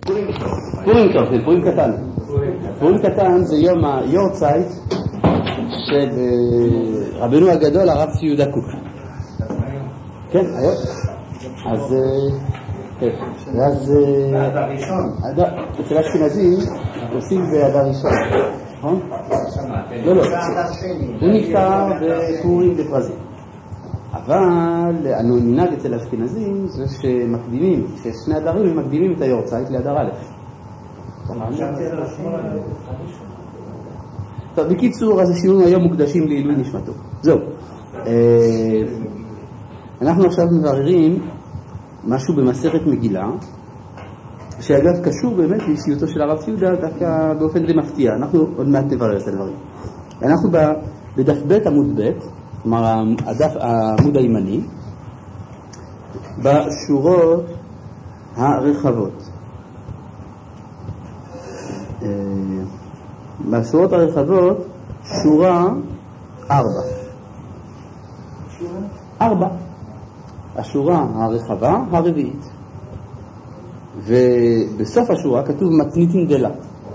פורים טוב, כן, פורים קטן. פורים קטן זה יום היורצייט של רבנו הגדול, הרב צבי יהודה קוק. כן, היום. אז... ואז... אדר ראשון. אצל אשכנזים עושים באדר ראשון, נכון? לא. הוא נפטר בפורים בפרזים. אבל המנהג אצל האשכנזים זה שמקדימים, כשיש שני אדרים הם מקדימים את היורצייט לאדר א'. טוב, בקיצור, אז השיעורים היום מוקדשים לעילוי נשמתו. זהו. אנחנו עכשיו מבררים משהו במסכת מגילה, שאגב קשור באמת לאישיותו של הרב ציודה דווקא באופן די מפתיע. אנחנו עוד מעט נברר את הדברים. אנחנו בדף ב' עמוד ב', כלומר העמוד הימני, בשורות הרחבות. בשורות הרחבות, שורה 4. השורה הרחבה הרביעית. ובסוף השורה כתוב מתניתין דלה.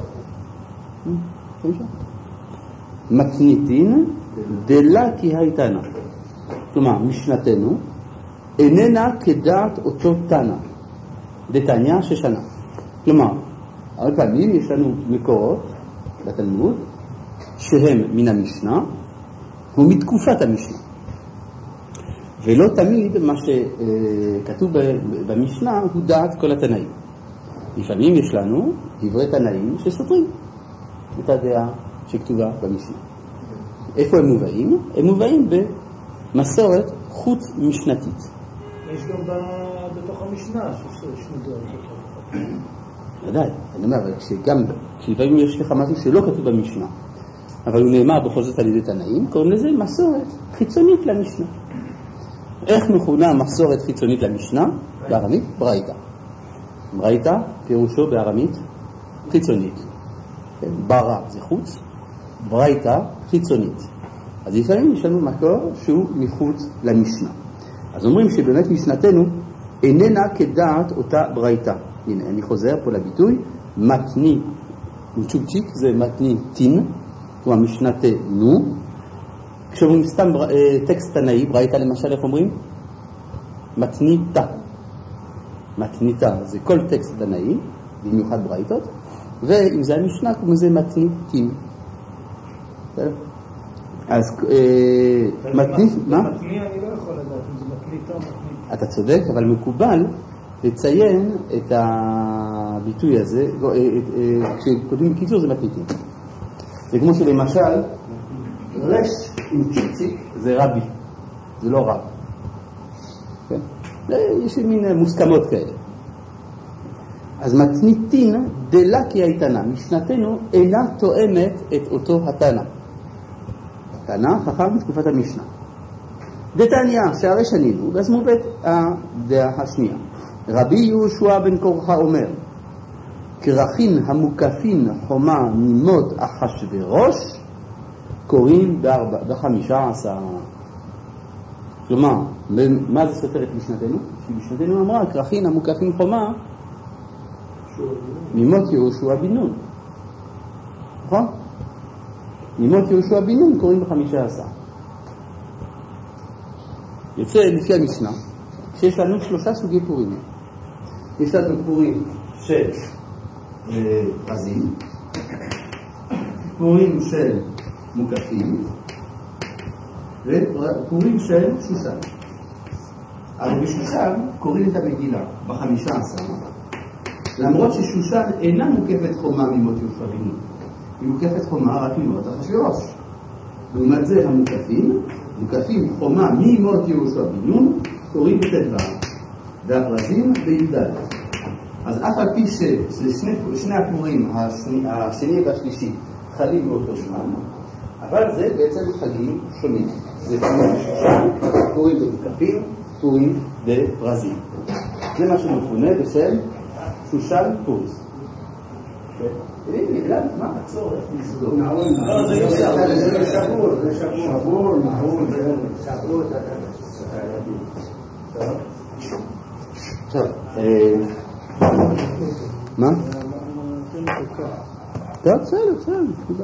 מתניתין דלה כי הייתנה. כלומר, משנתנו איננה כדעת אותו תנא דתניא ששנה. כלומר, הרבה פעמים יש לנו מקורות בתלמוד שהם מן המשנה ומתקופת המשנה. ולא תמיד מה שכתוב במשנה הוא דעת כל התנאים. לפעמים יש לנו דברי תנאים שסותרים את הדעה שכתובה במשנה. איפה הם מובאים? הם מובאים במסורת חוץ משנתית. יש גם בתוך המשנה ששנו דעות. ודאי, אני אומר, כשלפעמים יש לך משהו שלא כתוב במשנה, אבל הוא נאמר בכל זאת על ידי תנאים, קוראים לזה מסורת חיצונית למשנה. איך מכונה מסורת חיצונית למשנה? בארמית, ברייתא. ברייתא פירושו בארמית חיצונית. ברא זה חוץ, ברייתא חיצונית. אז לפעמים יש לנו מקור שהוא מחוץ למשנה. אז אומרים שבאמת משנתנו איננה כדעת אותה ברייתא. הנה, אני חוזר פה לביטוי, מתני, מצ'ופצ'יק זה מתני תין, כלומר משנתנו. כשאומרים סתם טקסט תנאי, ברייתא למשל, איך אומרים? מתניתא. מתניתא זה כל טקסט תנאי, במיוחד ברייתות, ואם זה המשנה, כמו זה מתניתים. אז מתנית, מה? מתני אני לא יכול לדעת אם זה מתניתא או מתנית. אתה צודק, אבל מקובל לציין את הביטוי הזה, כשכותבים בקיצור זה מתניתים. זה כמו שלמשל, רש עם צ'יציק זה רבי, זה לא רב. כן? יש מין מוסכמות כאלה. אז מתניתין דלה כי הייתנה, משנתנו אינה תואמת את אותו התנא. תנא חכם בתקופת המשנה. דתניא שהרי שנינו, ואז מובאת הדעה השנייה. רבי יהושע בן קורחה אומר, כרכין המוקפין חומה ממות אחשוורוש, קוראים ב-15. כלומר, מה זה סותר את משנתנו? משנתנו אמרה, כרכין המוקפין חומה ממות יהושע בן נון. נכון? ממות יהושע בן נון קוראים ב-15. יוצא לפי המשנה, שיש לנו 3 סוגי פורים. יש לנו פורים של פרזים, פורים של מוקפים, ופורים של שושן. אבל בשושן קוראים את המגילה ב-15, למרות ששושן אינה מוקפת חומה ממות יהושע בן נון. היא מוקפת חומה רק ממות אחשוורוש. לעומת זה מוקפים חומה ממות יהושע בן נון, קוראים בט"ו, והפרזים בי"ד. אז אף על פי ששני הפורים, השני והשלישי, חלים באותו זמן, אבל זה בעצם חגים שונים. זה פורים בשושן, פורים במוקפים, פורים בפרזים. זה מה שמכונה בשם שושן פוריס. בגלל מה הצורך לסגור? לא, זה שבור, זה שבור, נעול, שבור, טוב, מה? טוב, בסדר.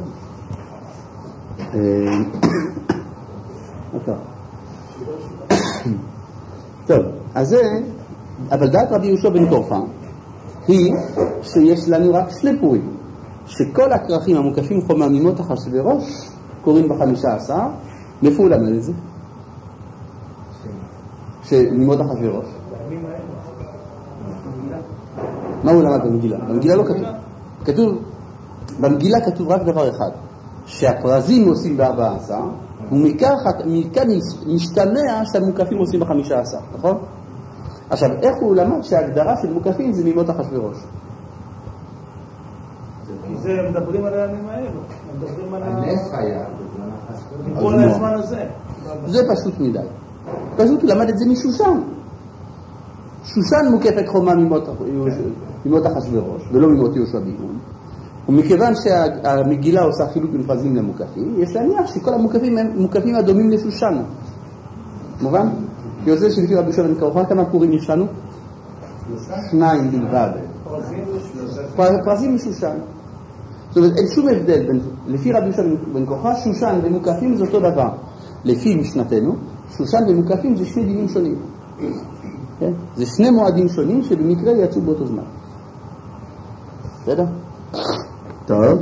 טוב, אז זה, אבל דעת רבי יהושע בן קורחה היא שיש לנו רק שני פורים, שכל הכרכים המוקפים חומה ממות אחשוורוש קוראים ב15. מאיפה הוא למד את זה? שממות אחשוורוש. מה הוא למד במגילה? במגילה לא כתוב. במגילה כתוב רק דבר אחד, שהפרזים עושים ב14, ומכאן משתמע שהמוקפים עושים ב15, נכון? עכשיו, איך הוא למד שההגדרה של מוקפים זה ממות אחשוורוש? כי זה מדברים על הימים האלו, מדברים על הנס היה כל הזמן הזה. זה פשוט מדי. פשוט הוא למד את זה משושן. שושן מוקפת חומה ממות אחשוורוש ולא ממות יהושע בן נון. ומכיוון שהמגילה עושה חילוק בין פרזים למוקפים, יש להניח שכל המוקפים הם מוקפים הדומים לשושן. מובן? יוצא שלפי רבי יהושע בן קורחה כמה פורים יש לנו? 2 בלבד. פרזים משושן. זאת אומרת, אין שום הבדל לפי רבי יהושע בן קורחה, שושן ומוקפים זה אותו דבר. לפי משנתנו, שושן ומוקפים זה שני דינים שונים. כן? זה שני מועדים שונים שבמקרה יצאו באותו זמן. בסדר? טוב.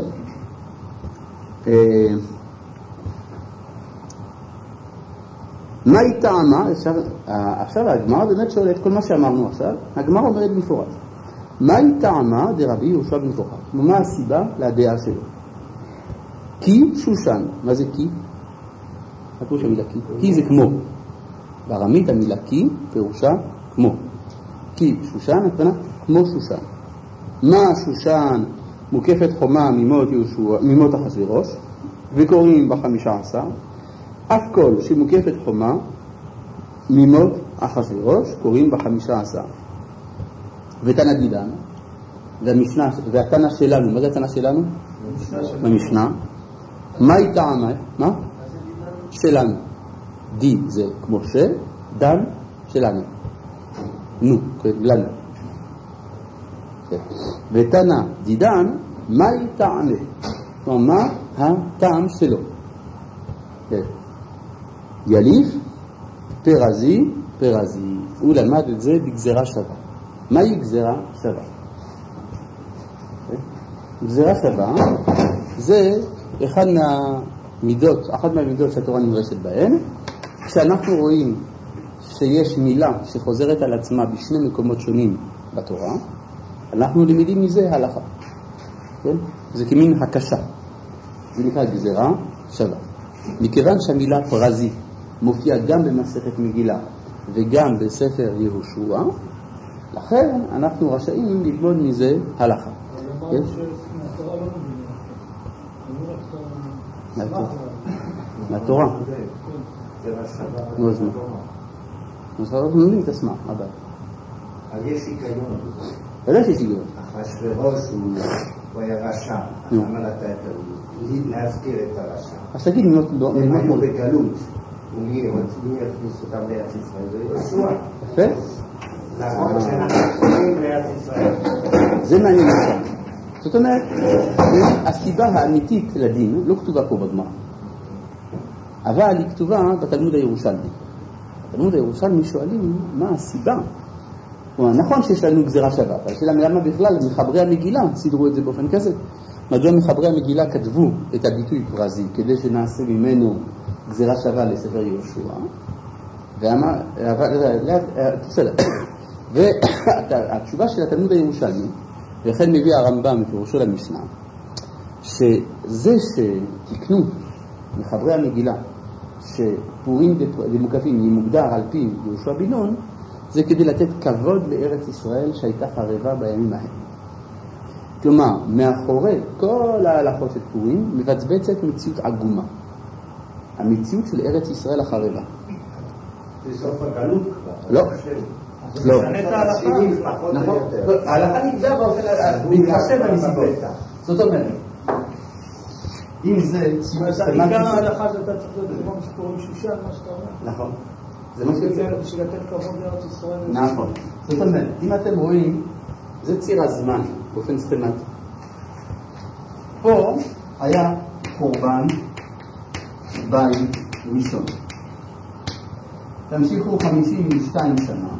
מה היא טעמה? עכשיו הגמרא באמת שואלת כל מה שאמרנו עכשיו. הגמרא אומרת במפורש. מה היא טעמה דרבי יהושע בן קורחה? מה הסיבה לדעה שלו? כי שושן. מה זה כי? מה פירוש המילה כי? כי זה כמו. בארמית המילה כי פירושה כמו. כי שושן, הכוונה כמו שושן. מה שושן מוקפת חומה ממות אחשוורוש וקוראים ב15, אף כל שמוקפת חומה ממות אחשוורוש קוראים ב15. ותנא דידן, והתנא שלנו, מה זה התנא שלנו? במשנה. מה היא טעמה? מה? שלנו. די זה כמו דן שלנו. נו, לנו. ותנא דידן, מה היא טעמה? כלומר, מה הטעם שלו? יליף, פרזי. הוא למד את זה בגזרה שווה. מהי גזרה שווה? גזרה שווה זה אחת מהמידות שהתורה נדרשת בהן. כשאנחנו רואים שיש מילה שחוזרת על עצמה בשני מקומות שונים בתורה, אנחנו למדים מזה הלכה. כן? זה כמין הקשה. זה נקרא גזרה שווה. מכיוון שהמילה פרזי מופיעה גם במסכת מגילה וגם בספר יהושע, לכן אנחנו רשאים ללמוד מזה הלכה. כן? מהתורה. נו, אז מה? אז אנחנו לומדים את הסמך, הבא. אז יש היגיון. לא שיש היגיון. אחשוורוש הוא היה רשע. למה נתת להזכיר את הרשע? אז תגיד מי הם היו בגלות. ומי הכניס אותם לארץ ישראל? זה יהושע. יפה? נכון שאנחנו קוראים לארץ ישראל. זה מעניין עכשיו. זאת אומרת, הסיבה האמיתית לדין לא כתובה פה בגמרא, אבל היא כתובה בתלמוד הירושלמי. בתלמוד הירושלמי שואלים מה הסיבה. נכון שיש לנו גזרה שווה, אבל שאלה למה בכלל מחברי המגילה סידרו את זה באופן כזה. מדוע מחברי המגילה כתבו את הביטוי פרזי כדי שנעשה ממנו גזרה שווה לספר יהושע? והתשובה של התלמוד הירושלמי, וכן מביא הרמב"ם מפירושו למשנה, שזה שתקנו מחברי המגילה שפורים ומוקפים יהיה מוגדר על פי יהושע בן נון, זה כדי לתת כבוד לארץ ישראל שהייתה חרבה בימים ההם. כלומר, מאחורי כל ההלכות של פורים מבצבצת מציאות עגומה, המציאות של ארץ ישראל החרבה. זה סוף הגלות כבר. לא. לא. נכון. ההלכה נקבעה באופן להתחשב בנסיבות. זאת אומרת, אם זה עיקר ההלכה זה אתה צריך להיות כמו שקוראים שושן, מה שאתה אומר. נכון. זה מה שזה בשביל לתת כבוד לארץ ישראל. נכון. זאת אומרת, אם אתם רואים, זה ציר הזמן באופן סכמטי. פה היה קורבן בית ראשון. תמשיכו 52 שנה.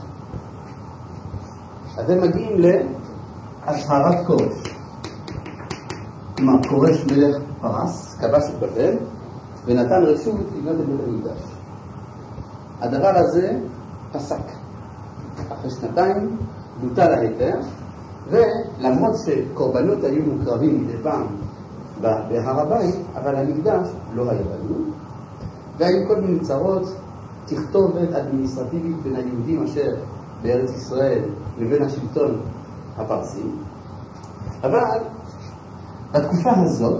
אתם מגיעים להצהרת כורש. כלומר, כורש מלך פרס, כבש את בבל, ונתן רשות לבנות את בית המקדש. הדבר הזה פסק. אחרי שנתיים בוטל ההיתר, ולמרות שקורבנות היו מוקרבים מדי פעם בהר הבית, אבל המקדש לא היה בנו, והיו כל מיני צרות, תכתובת אדמיניסטרטיבית בין היהודים אשר בארץ ישראל לבין השלטון הפרסי. אבל בתקופה הזאת,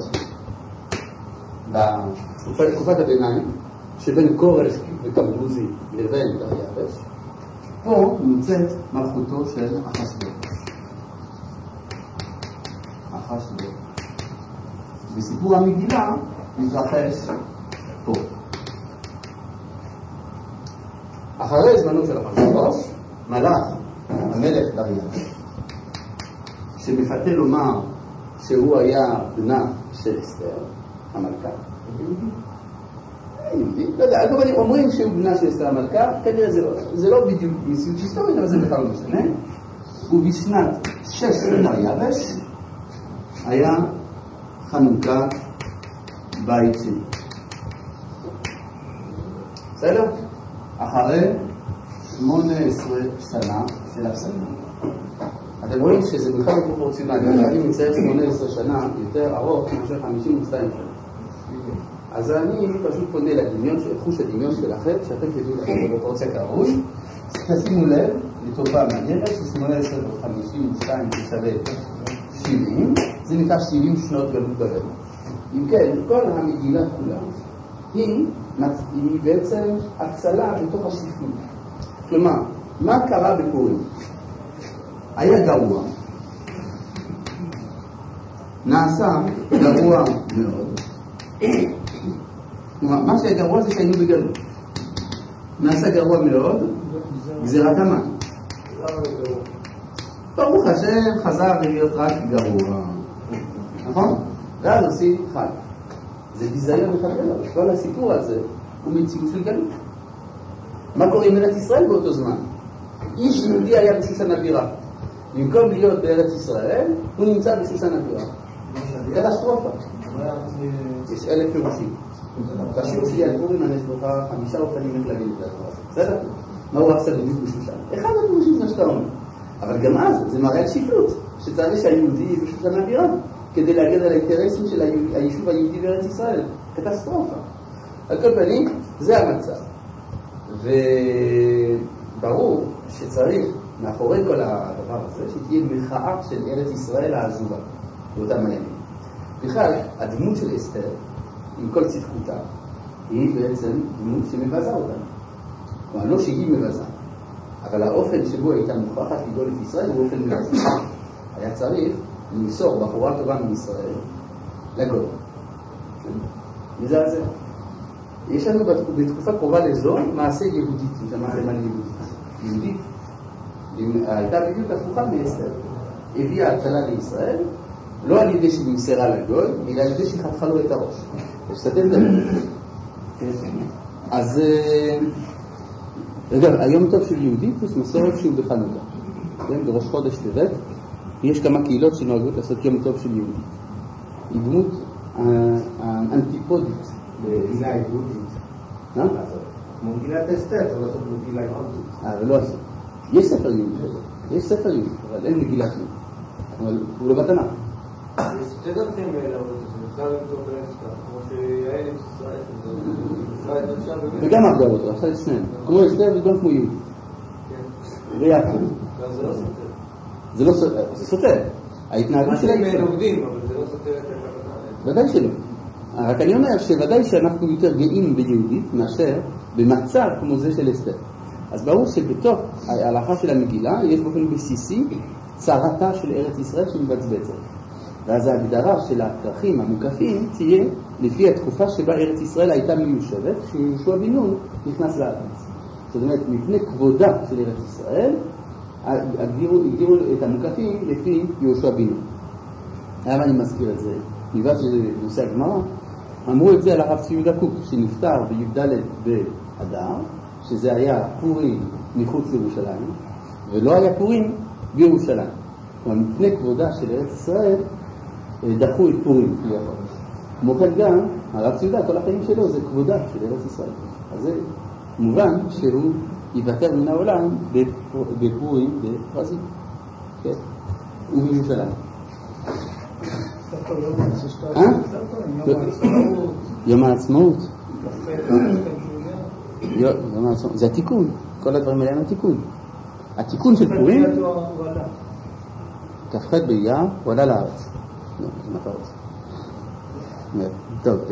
בתקופת הביניים, שבין כורש וקמבוזי לבין דריווש, פה נמצאת מלכותו של אחשוורוש. אחשוורוש. בסיפור המגילה מתרחש פה. אחרי זמנו של אחשוורוש, מלך המלך דריווש, שמפתה לומר שהוא היה בנה של אסתר, המלכה. יהודי, לא יודע, אגב, אומרים שהוא בנה של אסתר המלכה, כנראה זה לא בדיוק מציאות היסטורית, אבל זה בכלל לא משנה. ובשנת 6 לדריווש היה חנוכת בית שני. בסדר? אחרי 18 שנה של הפסקה. אתם רואים שזה בכלל לא פרופורציונלי. אני מצייר 18 שנה יותר ארוך מאשר 52 שנה. אז אני פשוט פונה לדמיון, חוש הדמיון שלכם, שאתם תדעו לכם בפרופורציה כראוי. תשימו לב לתופעה מעניינת, ש18 ו-52 שווה 70, זה נקרא 70 שנות גלות בבל. אם כן, כל המגילה כולה היא בעצם הצלה בתוך השפלות. כלומר, מה קרה בפורים? היה גרוע, נעשה גרוע מאוד. מה שהיה גרוע זה שהיינו בגלות. נעשה גרוע מאוד, גזירת המן. ברוך השם חזר להיות רק גרוע. נכון? ואז עושים חג. זה ביזיון מחבל, אבל כל הסיפור הזה הוא מציאות של גלות. מה קורה עם ארץ ישראל באותו זמן? איש יהודי היה בשושן הבירה. במקום להיות בארץ ישראל, הוא נמצא בשושן הבירה. קטסטרופה. יש 1,000 פירושים. בשיעור שלי על פורים אני אסבוך 5 אופנים איך להגיד את הדבר הזה. בסדר? מה הוא עשה בדיוק בשושן? אחד הפירושים זה שאתה אומר. אבל גם אז זה מראה על שפלות, שצריך שהיהודי בשושן הבירה, כדי להגן על האינטרסים של היישוב היהודי בארץ ישראל. קטסטרופה. על כל פנים, זה המצב. וברור שצריך, מאחורי כל הדבר הזה, שתהיה מחאה של ארץ ישראל העזובה, באותם הימים. בכלל, הדמות של אסתר, עם כל צדקותה, היא בעצם דמות שמבזה אותנו. כלומר, לא שהיא מבזה, אבל האופן שבו הייתה מוכרחת לגאול את ישראל הוא אופן מבזה. היה צריך למסור בחורה טובה מישראל לגאול. מזעזע. יש לנו בתקופה קרובה לזו מעשה יהודית, שמעתם על יהודית. הייתה בדיוק הפוכה מאסתר. הביאה הצלה לישראל, לא על ידי שהיא נמסרה לגוי, אלא על ידי שהיא חתכה לו את הראש. השתתף דבר. אז היום טוב של יהודית יש מסורת שהוא בחנוכה. בראש חודש טבת יש כמה קהילות שנוהגות לעשות יום טוב של יהודית. היא דמות האנטיפודית בגילה יהודית. כמו גילת אסתר, אתה לא עושה בגילה יהודית. ולא עושה. יש ספר יהודי, אבל אין מגילת יהודית. אבל הוא לא בתנ"ך. יש שתי דרכים לעבוד את זה, אפשר למצוא ברשת, כמו שיעל עם ישראל, וגם עבדה אותו, עשה את שניהם. כמו אסתר וגם כמו יהודי. ויעקב. זה לא סותר. זה לא סותר, זה סותר. ההתנהגות שלה היא... עובדים, אבל זה לא סותר את הכוונה. ודאי שלא. רק אני אומר שוודאי שאנחנו יותר גאים ביהודית מאשר במצב כמו זה של אסתר. אז ברור שבתוך ההלכה של המגילה יש באופן בסיסי צרתה של ארץ ישראל שמבצבצת. ואז ההגדרה של הכרכים המוקפים תהיה לפי התקופה שבה ארץ ישראל הייתה מיושבת, כשיהושע בן נון נכנס לארץ. זאת אומרת, מפני כבודה של ארץ ישראל, הגדירו את המוקפים לפי יהושע בן נון. למה אני מזכיר את זה? בגלל שזה נושא הגמרא, אמרו את זה על הרב צבי יהודה קוק, שנפטר בי"ד באדר, שזה היה פורים מחוץ לירושלים, ולא היה פורים בירושלים. כלומר, מפני כבודה של ארץ ישראל, דחו את פורים. כמו כן גם, הרב צבי יהודה, כל החיים שלו זה כבודה של ארץ ישראל. אז זה מובן שהוא יוותר מן העולם בפורים בפרזים. כן? ובירושלים. יום העצמאות. זה התיקון. כל הדברים האלה הם התיקון. התיקון של פורים, כ"ח באייר, הוא עלה לארץ. לא, זה מטרות. טוב.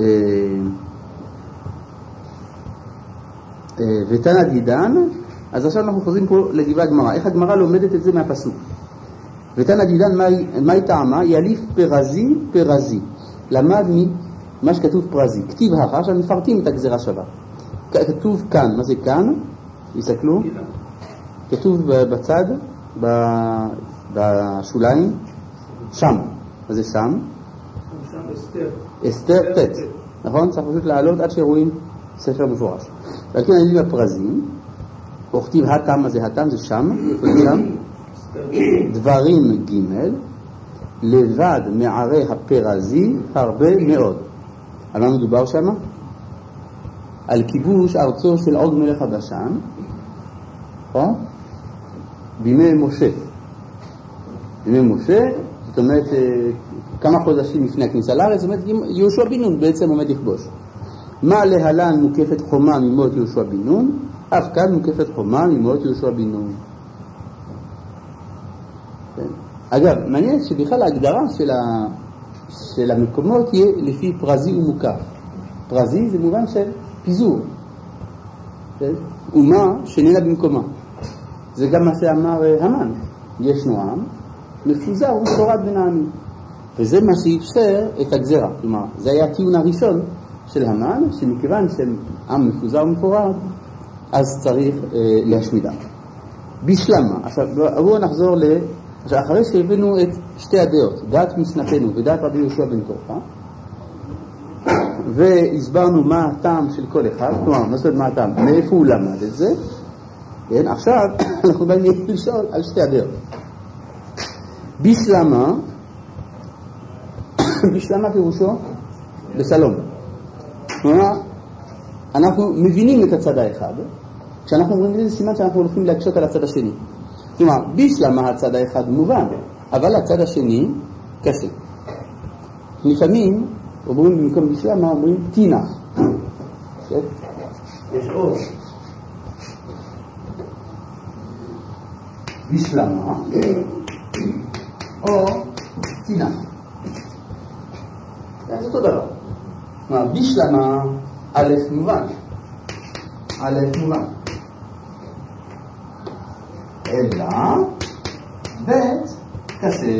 ותנא דידן, אז עכשיו אנחנו חוזרים פה לדברי הגמרא. איך הגמרא לומדת את זה מהפסוק? ותנא דידן, מהי טעמה? יליף פרזי פרזי. למד ממה שכתוב פרזי. כתיב הכה, עכשיו מפרטים את הגזירה שווה. כתוב כאן, מה זה כאן? תסתכלו. כתוב בצד, בשוליים, שם. מה זה שם? אסתר ט'. נכון? צריך פשוט לעלות עד שרואים ספר מפורש. ועל כן אני בפרזים, וכתיב התם, מה זה התם? זה שם. איפה זה שם? דברים ג' לבד מערי הפרזי הרבה מאוד. על מה מדובר שם? על כיבוש ארצו של עוג מלך הבשן, בימי משה. בימי משה, זאת אומרת, כמה חודשים לפני הכניסה לארץ, זאת אומרת, יהושע בן נון בעצם עומד לכבוש. מה להלן מוקפת חומה ממות יהושע בן נון? אף כאן מוקפת חומה ממות יהושע בן נון. אגב, מעניין שבכלל ההגדרה של המקומות תהיה לפי פרזי ומוקף. פרזי זה מובן של פיזור. אומה שנהנה במקומה. זה גם מה שאמר המן. ישנו עם, מפוזר ומפורד בין העמים. וזה מה שאפשר את הגזרה. כלומר, זה היה הטיעון הראשון של המן, שמכיוון שעם מפוזר ומפורד, אז צריך להשמידה. בשלמה. עכשיו, בואו נחזור עכשיו, אחרי שהבאנו את שתי הדעות, דעת משנתנו ודעת רבי יהושע בן קורחה, והסברנו מה הטעם של כל אחד, כלומר, מה זאת אומרת מה הטעם? מאיפה הוא למד את זה? כן, עכשיו אנחנו באים לשאול על שתי הדעות. בשלמה, בשלמה פירושו בשלום. כלומר, אנחנו מבינים את הצד האחד, כשאנחנו אומרים לזה סימן שאנחנו הולכים להקשות על הצד השני. כלומר, בשלמה הצד האחד מובן, אבל הצד השני קשה. לפעמים, אומרים במקום בשלמה, אומרים טינה. יש עוד. בשלמה, או טינה. זה אותו דבר. כלומר, בשלמה, א' מובן. א' מובן. אלא, ב' קשה.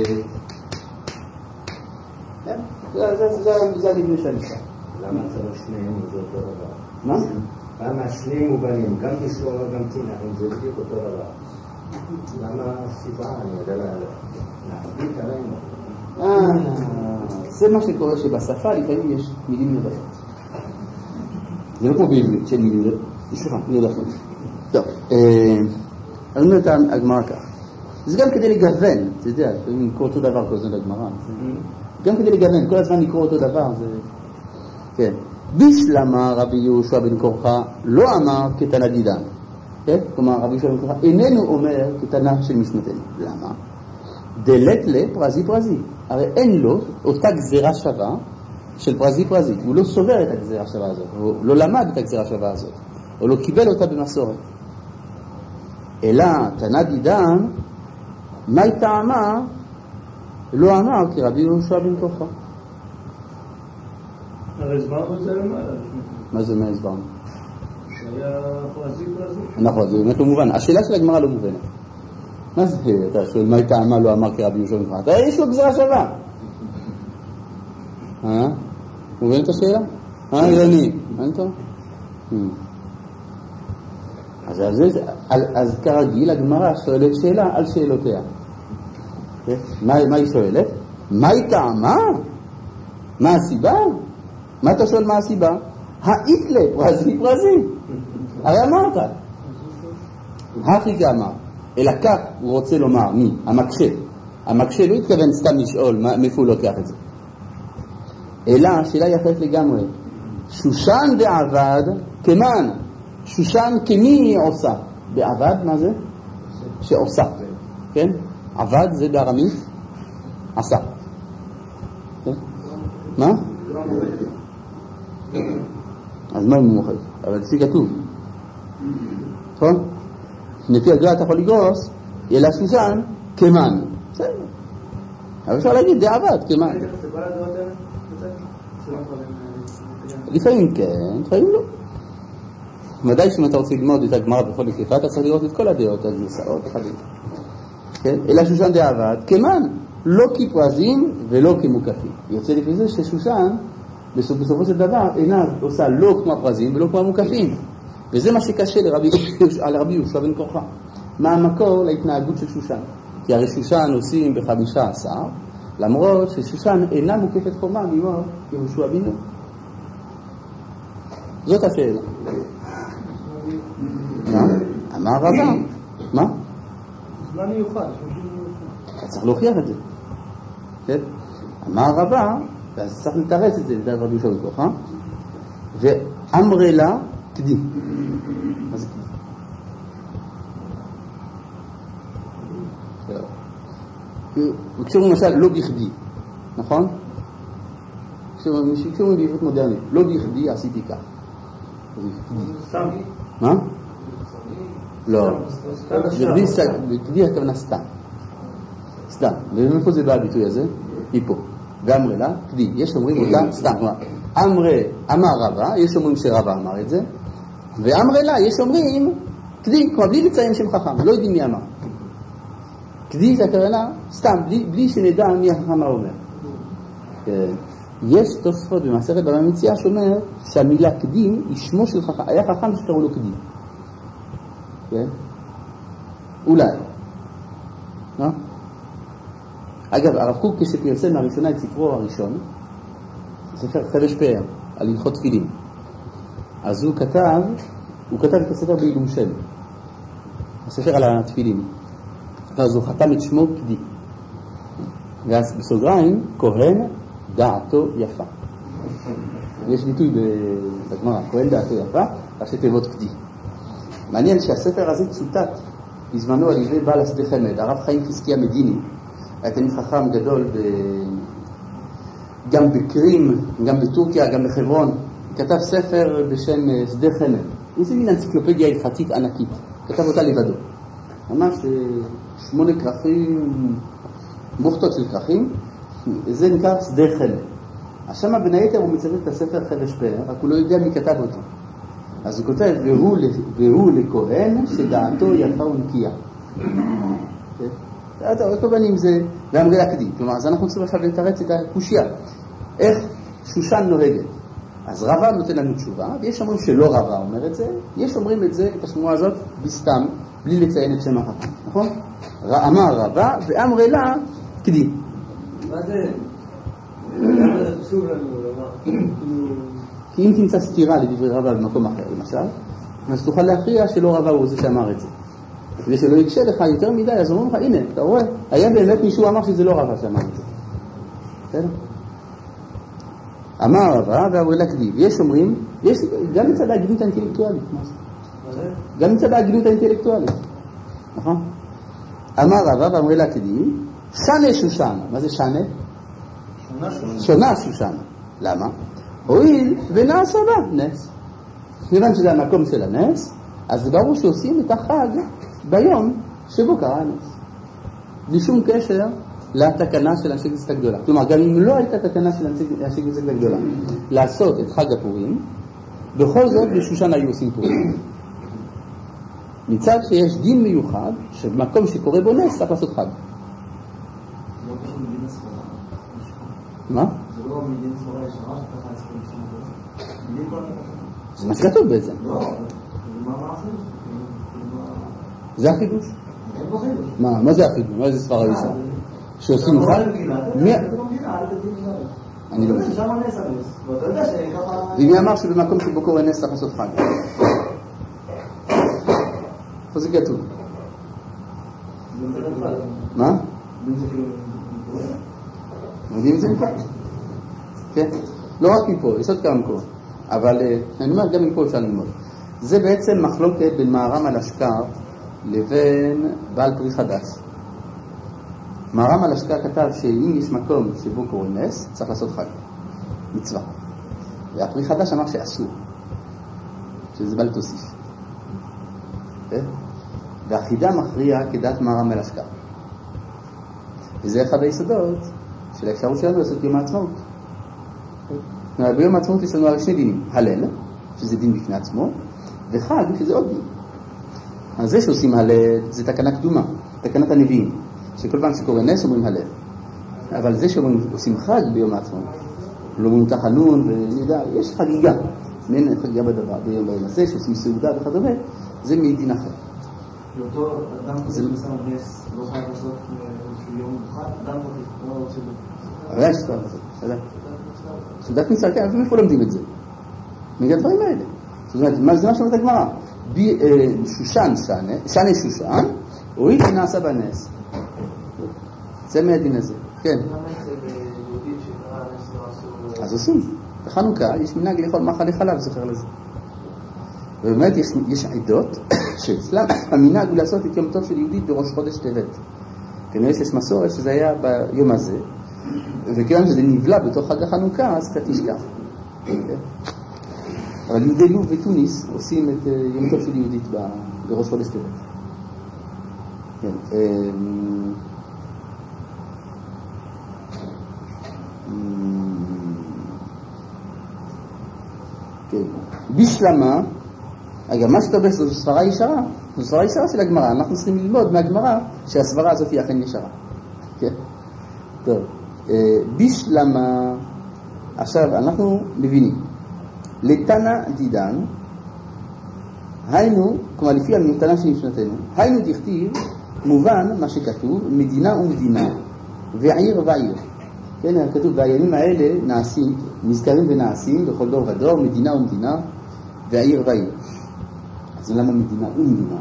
זה הליווי של המשחק. למה צריך שניהם זה אותו דבר? מה? למה שני מובנים, גם בשלמה וגם טינה, אם זה בדיוק אותו דבר? למה הסיבה, אני יודע להחליט עלינו? זה מה שקורה שבשפה לפעמים יש מילים נרדפות. זה לא כמו בעברית, שאין מילים נרדפות. טוב, אני אומר את הגמרא כך. זה גם כדי לגוון, אתה יודע, לפעמים לקרוא אותו דבר כל הזמן לגמרא. גם כדי לגוון, כל הזמן לקרוא אותו דבר, זה... כן. בשלמה רבי יהושע בן קורחה לא אמר כתנא דידן. כן? כלומר, רבי יהושע בן קורחה איננו אומר כתנא של משנתנו. למה? דלת לפרזי פרזי. הרי אין לו אותה גזירה שווה של פרזי פרזי. הוא לא סובר את הגזירה שווה הזאת. הוא לא למד את הגזירה שווה הזאת. הוא לא קיבל אותה במסורת. אלא תנא דידן, מהי טעמה? לא אמר כי רבי יהושע בן קורחה. הרי הסברנו את זה למעלה. מה זה מה הסברנו? שהיה פרזי פרזי. נכון, זה באמת לא מובן. השאלה של הגמרא לא מובנת. מה זה? אתה שואל מהי טעמה לא אמר כי רבי יהושע בן קורחה? יש לו גזירה שווה. מובן את השאלה? יוני, מה טוב? אז כרגיל הגמרא שואלת שאלה על שאלותיה. מה היא שואלת? מה היא טעמה? מה הסיבה? מה אתה שואל מה הסיבה? האיתלה פרזי פרזי. הרי אמרת. הכי אמר. אלא כך הוא רוצה לומר, מי? המקשה. המקשה לא התכוון סתם לשאול מאיפה הוא לוקח את זה. אלא השאלה היא אחרת לגמרי. שושן דעבד כמן. שושן כמי היא עושה? בעבד מה זה? שעושה. כן? עבד זה בארמית עשה. כן? מה? אז מה הוא מומחה? אבל זה כתוב. נכון? לפי הגר"א אתה יכול לגרוס, אלא שושן כמן. בסדר. אבל אפשר להגיד דעבד כמן. לפעמים כן, לפעמים לא. ודאי שאם אתה רוצה ללמוד את הגמרא בכל היקפה, אתה צריך לראות את כל הדעות, הגרסאות, כן? אלא שושן דעבד כמן, לא כפרזים ולא כמוקפים. יוצא לפי זה ששושן בסופו של דבר אינה עושה לא כמו הפרזים ולא כמו המוקפים. וזה מה שקשה לרבי יהושע בן קורחה. מה המקור להתנהגות של שושן? כי הרי שושן עושים ב15, למרות ששושן אינה מוקפת חומה כמו יהושע בן נון. זאת השאלה. מה? אמר רבא. מה? זמן מיוחד. אתה צריך להוכיח את זה. כן? אמר רבא, אז צריך לתרץ את זה לדעת רבי יהושע בן קורחה, ואמרי לה קדי. מה זה קדי? כשאומרים למשל לא בכדי, נכון? כשאומרים בעברית מודרנית, לא בכדי עשיתי כך. סתם. מה? לא. בכדי הכוונה סתם. סתם. ומאיפה זה בא הביטוי הזה? מפה. ואמרי לה קדי. יש אומרים אותה סתם. אמר רבא, יש אומרים שרבא אמר את זה. ואמרי לה, יש אומרים קדי, כלומר בלי לציין שם חכם, לא יודעים מי אמר. קדי זה הכוונה סתם, בלי שנדע מי החכם אומר. יש תוספות במסכת בבא מציעא שאומר שהמילה קדים היא שמו של חכם, היה חכם שקראו לו קדים. כן? אולי. לא? אגב, הרב קוק כשפרסם מהראשונה את ספרו הראשון, ספר חדש פאר, על הלכות תפילין. אז הוא כתב את הספר בעילום שם. הספר על התפילין. אז הוא חתם את שמו קדי. ואז בסוגריים, כהן דעתו יפה. יש ביטוי בגמרא, כהן דעתו יפה, ראשי תיבות קדי. מעניין שהספר הזה צוטט בזמנו על ידי בעל השדה חמד, הרב חיים חזקיה מדיני, היה תלמיד חכם גדול גם בקרים, גם בטורקיה, גם בחברון. כתב ספר בשם שדה חמד. איזה מין אנציקלופדיה הלכתית ענקית. כתב אותה לבדו. ממש 8 כרכים, בוכתות של כרכים, זה נקרא שדה חמד. עכשיו בין היתר הוא מצטט את הספר חדש פאר, רק הוא לא יודע מי כתב אותו. אז הוא כותב, והוא לכהן שדעתו יפה ונקייה. אתה רואה כמובן זה, ואמרי לה קדי. כלומר, אז אנחנו צריכים עכשיו לתרץ את הקושיה. איך שושן נוהגת. אז רבא נותן לנו תשובה, ויש אומרים שלא רבא אומר את זה, יש אומרים את זה, את השמועה הזאת, בסתם, בלי לציין את שם החכם. נכון? אמר רבא, ואמרי לה קדי. מה זה? למה זה חשוב לנו לומר? כי אם תמצא סתירה לדברי רבא במקום אחר, למשל, אז תוכל להכריע שלא רבא הוא זה שאמר את זה. כדי שלא יקשה לך יותר מדי, אז אומרים לך, הנה, אתה רואה, היה באמת מישהו אמר שזה לא רבא שאמר את זה. בסדר? אמר רבא ואמרי לה קדי. ויש אומרים, יש גם מצד ההגינות האינטלקטואלית. גם מצד ההגינות האינטלקטואלית. נכון? אמר רבא ואמרי לה קדי, שנה שושן. מה זה שנה? שונה שושן. למה? הואיל ונעשה בה נס. כיוון שזה המקום של הנס, אז ברור שעושים את החג ביום שבו קרה הנס. בלי שום קשר לתקנה של אנשי כנסת הגדולה. כלומר, גם אם לא הייתה תקנה של אנשי כנסת הגדולה לעשות את חג הפורים, בכל זאת בשושן היו עושים פורים. מצד שיש דין מיוחד, שבמקום שקורה בו נס צריך לעשות חג. לא פשוט מדין הספורה. מה? זה לא מדין הספורה ישרה שככה הספורה ישרה. מדין כל כך. זה מה שכתוב בעצם. לא, זה מה מעשים. זה החידוש. מה זה החידוש? מה זה ספר היסה? שעושים חג? אני לא מבין. ומי אמר שבמקום שבו קורה נס צריך לעשות חג? איפה זה כתוב? מה? יודעים את זה מפה? כן? לא רק מפה, יש עוד כמה מקומות. אבל אני אומר, גם מפה אפשר ללמוד. זה בעצם מחלוקת בין מהר"ם על אשכר לבין בעל פרי חדש. מהר"ם על אשכר כתב שאם יש מקום שבו קורה נס, צריך לעשות חג. מצווה. והפרי חדש אמר שאסור. שזה בל תוסיף. והחידה מכריע כדעת מהר"ם על אשכר. וזה אחד היסודות של האפשרות שלנו לעשות יום העצמאות. ביום העצמאות יש לנו הרי שני דינים. הלל, שזה דין בפני עצמו, וחג, שזה עוד דין. אז זה שעושים הלל, זה תקנה קדומה, תקנת הנביאים, שכל פעם שקורא נס אומרים הלל. אבל זה שעושים חג ביום העצמאות, לא אומרים תחנון, ונדע, יש חגיגה. אין חגיגה בדבר, ביום הזה, שעושים סעודה וכדומה, זה מדין אחר. לאותו אדם כזה בסם נס, לא חייב לעשות יום אחד, אדם לא רוצה לו. אבל יש סתם כזה, בסדר? סעודת מצווה, כן, אבל איפה לומדים את זה? מגיע הדברים האלה. זאת אומרת, זה מה שאומרת הגמרא. שושן, שנה שושן, הואיל ונעשה בנס. זה מהדין הזה, כן. למה זה ביהודית שקרא נס לא עשו? אז עושים. בחנוכה יש מנהג לאכול מאכלי חלב, זוכר לזה. ובאמת יש עדות שאצלם המנהג הוא לעשות את יום טוב של יהודית בראש חודש טבת. כנראה שיש מסורת שזה היה ביום הזה, וכיוון שזה נבלע בתוך חג החנוכה, אז קצת תשכח. אבל יהודי לוב ותוניס עושים את יום טוב של יהודית בראש חודש טבת. כן. בשלמה, אגב, מה שאתה אומר זו סברה ישרה, זו סברה ישרה של הגמרא. אנחנו צריכים ללמוד מהגמרא שהסברה הזאת היא אכן ישרה. כן? טוב. בשלמה, עכשיו אנחנו מבינים. לתנא דידן, היינו, כלומר לפי המתנה של משנתנו, היינו דכתיב, מובן מה שכתוב, מדינה ומדינה, ועיר ועיר. כן, כתוב, והימים האלה נעשים, נזכרים ונעשים בכל דור ודור, מדינה ומדינה, ועיר ועיר. אז למה מדינה ומדינה?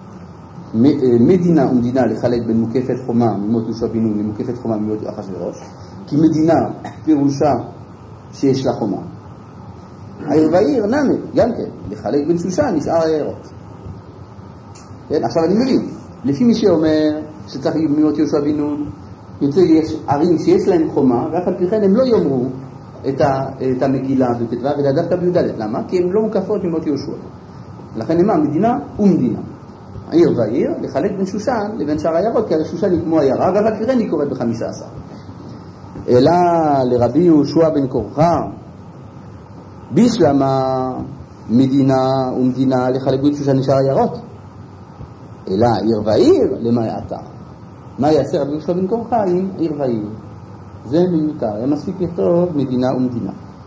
מדינה ומדינה לחלק בין מוקפת חומה ממות יהושע בן נון למוקפת חומה ממות אחשוורוש, כי מדינה פירושה שיש לה חומה. העיר ועיר נמי, גם כן, לחלק בין שושן נשאר העירות. כן, עכשיו אני מבין, לפי מי שאומר שצריך ממות יהושע בן נון, יוצא יש ערים שיש להם חומה, ואף על פי כן הם לא יאמרו את המגילה בט"ו, אלא דווקא בי"ד. למה? כי הם לא מוקפות ממות יהושע. לכן נאמר מדינה ומדינה. העיר והעיר, לחלק בין שושן לבין שאר העיירות, כי הרי שושן היא כמו עיירה, ואף על פי כן היא קוראת ב-15. אלא לרבי יהושע בן קורחה, בשלמה מדינה ומדינה לחלק בין שושן לשאר העיירות. אלא עיר והעיר למה יעתה. מה יעשה רבי יהושע בן קורחה עם עיר ועיר? זה מיותר, היה מספיק לכתוב מדינה ומדינה.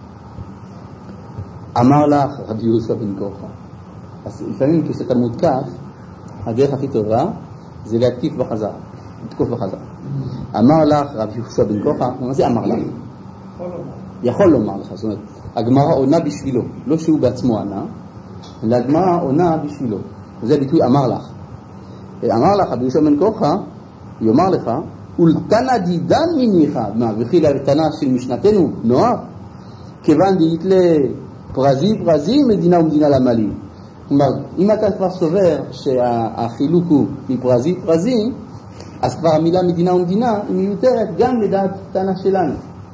אמר לך רבי יהושע בן קורחה. אז לפעמים כשאתה מותקף, הדרך הכי טובה זה להתקיף בחזרה, לתקוף בחזרה. אמר לך רבי יהושע בן קורחה, מה זה אמר לך? יכול לומר לך, זאת אומרת, הגמרא עונה בשבילו, לא שהוא בעצמו ענה, אלא הגמרא עונה בשבילו. וזה ביטוי אמר לך. אמר לך רבי יהושע בן קורחה, יאמר לך, ולתנא דידן מניחה, מה, וכי לתנא של משנתנו, נוח, כיוון דהית לפרזי מדינה ומדינה למלים. כלומר, אם אתה כבר סובר שהחילוק הוא מפרזי, אז כבר המילה מדינה ומדינה היא מיותרת גם לדעת תנא שלנו.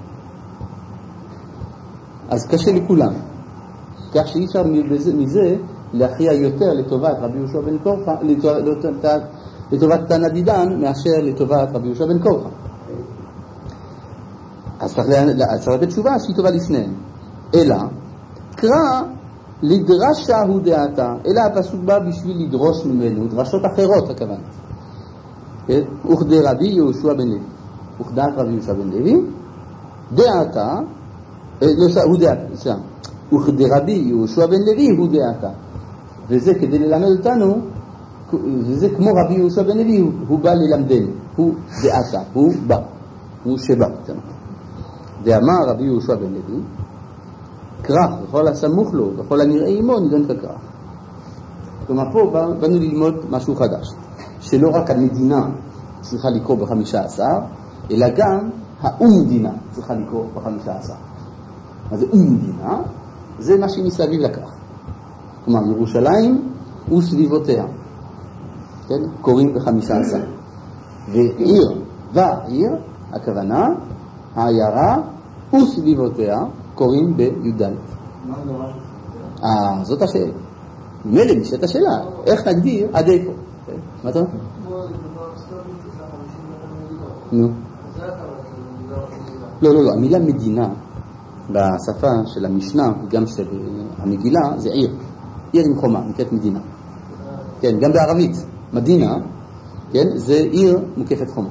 אז קשה לכולם. כך שאי אפשר מזה להכריע יותר לטובת רבי יהושע בן קורחה, לטובת תנא דידן מאשר לטובת רבי יהושע בן קורחה. אז צריך לתת תשובה שהיא טובה לשניהם. אלא, קרא לדרשה הוא דעתה, אלא הפסוק בא בשביל לדרוש ממנו, דרשות אחרות הכוונה. וכדי רבי יהושע בן לוי, וכדעת רבי יהושע בן לוי, דעתה, הוא דעתה, וכדי רבי יהושע בן לוי הוא דעתה. וזה כדי ללמד אותנו, וזה כמו רבי יהושע בן לוי, הוא בא ללמדנו, הוא דעתה, הוא בא, הוא שבא. דאמר רבי יהושע בן לוי, כרך, וכל הסמוך לו, וכל הנראה עמו, נידון ככרך. כלומר, פה באנו ללמוד משהו חדש, שלא רק המדינה צריכה לקרוא ב-15, אלא גם האומדינה צריכה לקרוא ב-15. אז זה אומדינה, זה מה שמסביב לכך. כלומר, ירושלים וסביבותיה, כן? קוראים ב-15. ועיר, והעיר, הכוונה, העיירה וסביבותיה, קוראים בי"ד. מה זה ממש? זאת השאלה. ממילא נשאלת השאלה, איך נגדיר עד איפה? מה אתה אומר? נו. לא, המילה מדינה בשפה של המשנה וגם של המגילה זה עיר. עיר עם חומה, נקראת מדינה. כן, גם בערבית, מדינה, כן, זה עיר מוקפת חומה.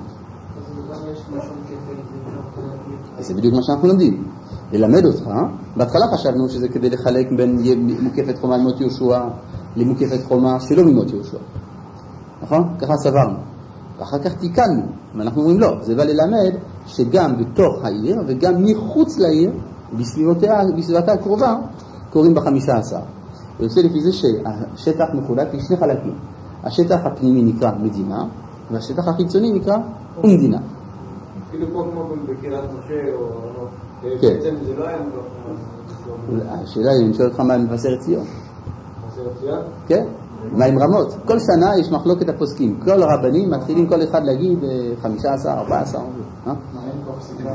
זה בדיוק מה שאנחנו לומדים. ללמד אותך, בהתחלה חשבנו שזה כדי לחלק בין מוקפת חומה ממות יהושע למוקפת חומה שלא ממות יהושע. נכון? ככה סברנו. ואחר כך תיקנו, ואנחנו אומרים לא, זה בא ללמד שגם בתוך העיר וגם מחוץ לעיר, בסביבתה הקרובה, קוראים ב-15. ויוצא לפי זה שהשטח מחולק לשני חלקים. השטח הפנימי נקרא מדינה, והשטח החיצוני נקרא אומדינה. אפילו פה כמו בקריית משה או... כן. בעצם זה לא היה מלוך. השאלה היא, אני שואל אותך מה עם מבשרת ציון. מבשרת ציון? כן. מה עם רמות? כל שנה יש מחלוקת הפוסקים. כל הרבנים מתחילים כל אחד להגיד 15, 14. מה אין פה פסיקה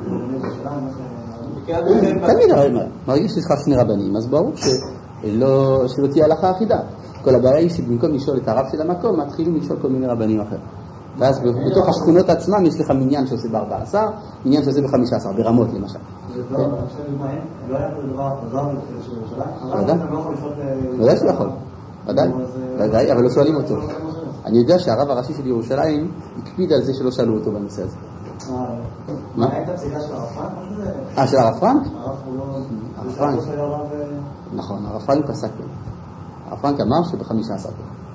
תמיד מרגיש שיש לך שני רבנים, אז ברור שלא תהיה הלכה אחידה. כל הבעיה היא שבמקום לשאול את הרב של המקום, מתחילים לשאול כל מיני רבנים אחרים. ואז בתוך השכונות עצמם יש לך מניין שעושה ב-14, מניין שעושה ב-15, ברמות למשל. לא היה פה דבר של ירושלים? ודאי שהוא יכול. ודאי, אבל לא שואלים אותו. אני יודע שהרב הראשי של ירושלים הקפיד על זה שלא שאלו אותו בנושא הזה. מה הייתה פסיקה של הרב פרנק? של הרב פרנק? הרב פרנק. נכון, הרב פרנק פסק. הרב פרנק אמר שב-15.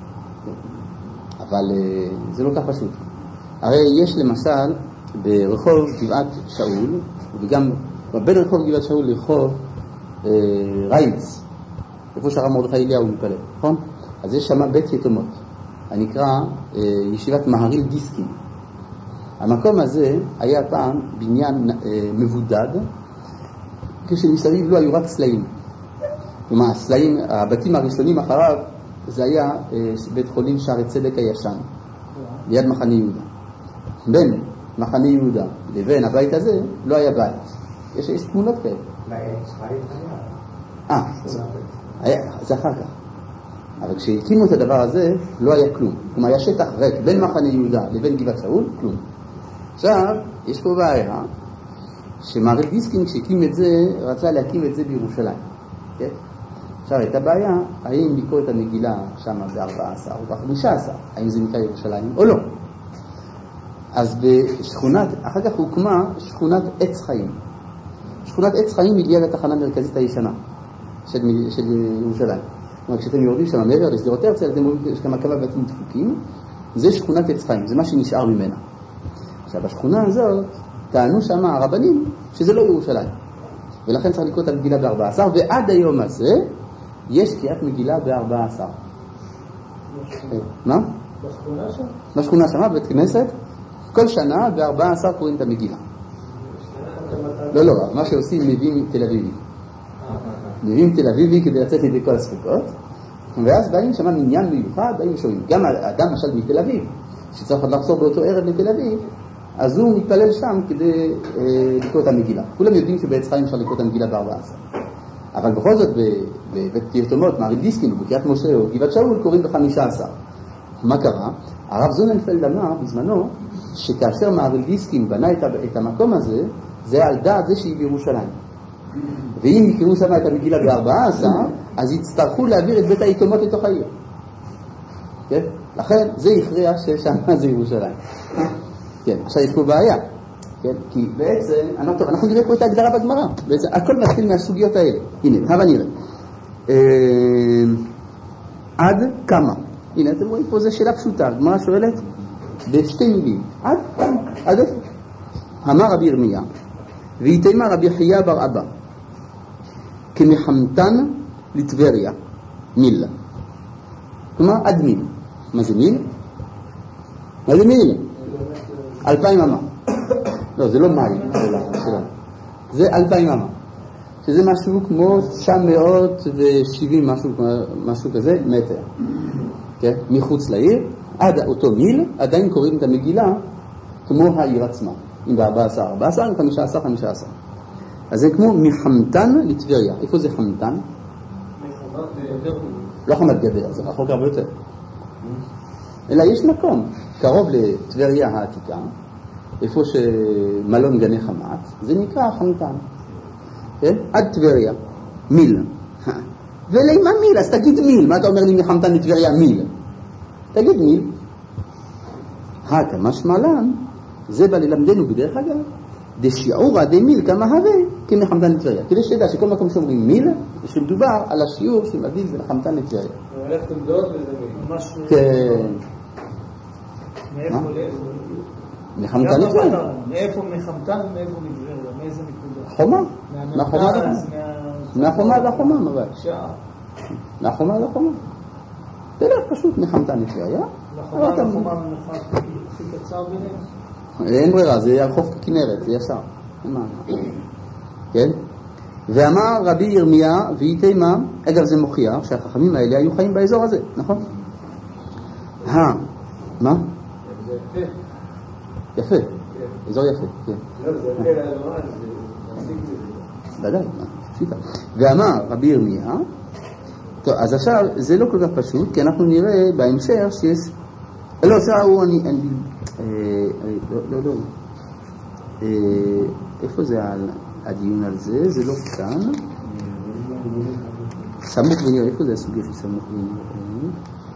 אבל זה לא כך פשוט. הרי יש למשל ברחוב גבעת שאול, וגם בין רחוב גבעת שאול לרחוב רייץ, איפה שהרב מרדכי אליהו מתפלל, נכון? אז יש שם בית יתומות, הנקרא ישיבת מהריל דיסקין. המקום הזה היה פעם בניין מבודד, כשמסביב לא היו רק סלעים. כלומר, הסלעים, הבתים הראשונים אחריו, זה היה בית חולים שערי צדק הישן, ליד מחנה יהודה. בין מחנה יהודה לבין הבית הזה לא היה בית. יש תמונות כאלה. זה אחר כך. אבל כשהקימו את הדבר הזה לא היה כלום. כלומר היה שטח ריק בין מחנה יהודה לבין גבעת שאול, כלום. עכשיו יש פה בעיה שמהריל דיסקין כשהקים את זה רצה להקים את זה בירושלים. כן? עכשיו הייתה בעיה האם לקרוא את המגילה שם ב-14 או ב-15, האם זה נקרא ירושלים או לא. אז בשכונת, אחר כך הוקמה שכונת עץ חיים. שכונת עץ חיים היא ליד התחנה המרכזית הישנה של ירושלים. כלומר, כשאתם יורדים שם מעבר לשדרות הרצל, אתם רואים שיש כמה בתים דפוקים, זה שכונת עץ חיים, זה מה שנשאר ממנה. עכשיו, בשכונה הזאת טענו שם הרבנים שזה לא ירושלים. ולכן צריך לקרוא את המגילה ב-14, ועד היום הזה יש קריאת מגילה ב-14. מה? בשכונה שם? בשכונה שם, בבית כנסת, כל שנה ב-14 קוראים את המגילה. לא, מה שעושים מביאים תל אביבי. מביאים תל אביבי כדי לצאת לידי כל הספקות, ואז באים שם עניין מיוחד, באים ושומעים. גם האדם משל מתל אביב, שצריך לחזור באותו ערב לתל אביב, אז הוא מתפלל שם כדי לקרוא את המגילה. כולם יודעים שבעץ חיים אפשר לקרוא את המגילה ב-14. אבל בכל זאת בבית יתומות, מהריל דיסקין, בקריית משה או גבעת שאול, קוראים ב-15. מה קרה? הרב זוננפלד אמר בזמנו, שכאשר מהריל דיסקין בנה את המקום הזה, זה על דעת זה שהיא בירושלים. ואם יקראו שם את המגילה ב-14, אז יצטרכו להעביר את בית היתומות לתוך העיר. כן? לכן זה הכריע ששם זה ירושלים. כן, עכשיו יש פה בעיה. כן? כי בעצם, אנחנו נראה פה את ההגדרה בגמרא. בעצם הכל מתחיל מהסוגיות האלה. הנה, הבה נראה. עד כמה? הנה אתם רואים פה, זו שאלה פשוטה, הגמרא שואלת בשתי מילים, עד איפה? אמר רבי ירמיה, ויתימה רבי חייא בר אבא, כמחמתן לטבריה, מיל. כלומר, עד מיל. מה זה מיל? מה זה מיל? 2,000 אמה. לא, זה לא מים, זה 2,000 אמה. שזה משהו כמו 970, משהו כזה, מטר. כן? מחוץ לעיר, עד אותו מיל, עדיין קוראים את המגילה כמו העיר עצמה. אם ב-14, 14, אם 15, 15. אז זה כמו מחמתן לטבריה. איפה זה חמתן? לא חמת גדר, זה רחוק הרבה יותר. אלא יש מקום, קרוב לטבריה העתיקה, איפה שמלון גני חמת, זה נקרא חמתן. כן? עד טבריה, מיל. ולמה מיל? אז תגיד מיל. מה אתה אומר לי מחמתן לטבריה מיל? תגיד מיל. כמה שמלן, זה בא ללמדנו בדרך אגב, דשיעורא דמיל כמה הווה כמחמתן לטבריה. כדי שתדע שכל מקום שאומרים מיל, שמדובר על השיעור שמבדיל בין חמתן לטבריה. הולכת עמדות וזה מיל. כן. מאיפה לאיפה? מחמתן לטבריה. מאיפה מחמתן ומאיפה לטבריה? מאיזה נקודה? חומה. מהחומה לחומה מבט. מהחומה לחומה. תלך פשוט מחמתן לטבריה. לחומה מרחק הכי קצר ביניהם? אין ברירה, זה חוף כנרת, זה ישר. כן? ואמר רבי ירמיה ויתימה, אגב זה מוכיח שהחכמים האלה היו חיים באזור הזה, נכון? מה? זה יפה. יפה, אזור יפה, כן. לא, זה יפה לאזור, זה מסיק לזה. ודאי, פשיטה. ואמר רבי ירמיה, טוב, אז עכשיו זה לא כל כך פשוט, כי אנחנו נראה בהמשך שיש, לא, שערו, לא, איפה זה הדיון על זה? זה לא כאן. סמוך ונראה, איפה זה הסוגיה של סמוך ונראה?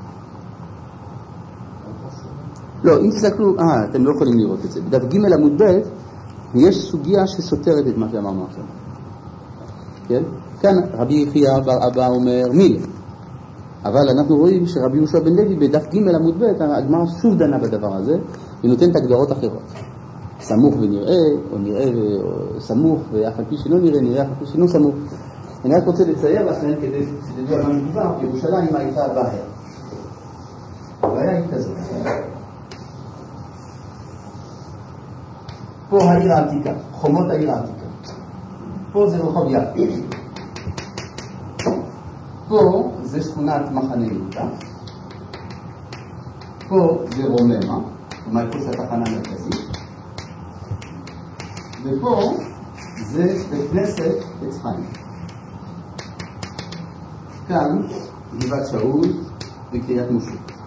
לא, אם תסתכלו, אתם לא יכולים לראות את זה. בדף ג' עמוד ב' יש סוגיה שסותרת את מה שאמרנו עכשיו. כן? כאן רבי חייא בר אבא אומר מיל. אבל אנחנו רואים שרבי יהושע בן לוי בדף ג' עמוד ב' הגמרא שוב דנה בדבר הזה, היא נותנת הגדרות אחרות. סמוך ונראה, או נראה וסמוך, ואף על פי שלא נראה, נראה אף על פי שלא סמוך. אני רק רוצה לצייר לכם כדי שתדעו על מה מדובר, ירושלים הייתה בהר. הבעיה היא כזאת. פה העיר העתיקה, חומות העיר העתיקה. פה זה רחוב יפו. פה זה שכונת מחנה יהודה. פה זה רוממה, כלומר פה זה התחנה המרכזית. ופה זה בית כנסת עץ חיים. כאן גבעת שאול וקריית משה.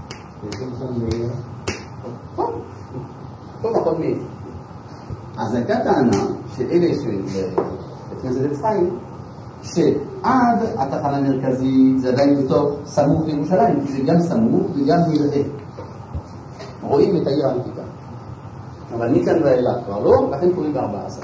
פה נכון מאיר. אז הייתה טענה שאלה של בית כנסת עץ חיים, שעד התחנה המרכזית זה עדיין בתוך סמוך לירושלים, כי זה גם סמוך וגם נראה. רואים את העיר העתיקה. אבל מכאן ואילך כבר לא, לכן קוראים ב-14.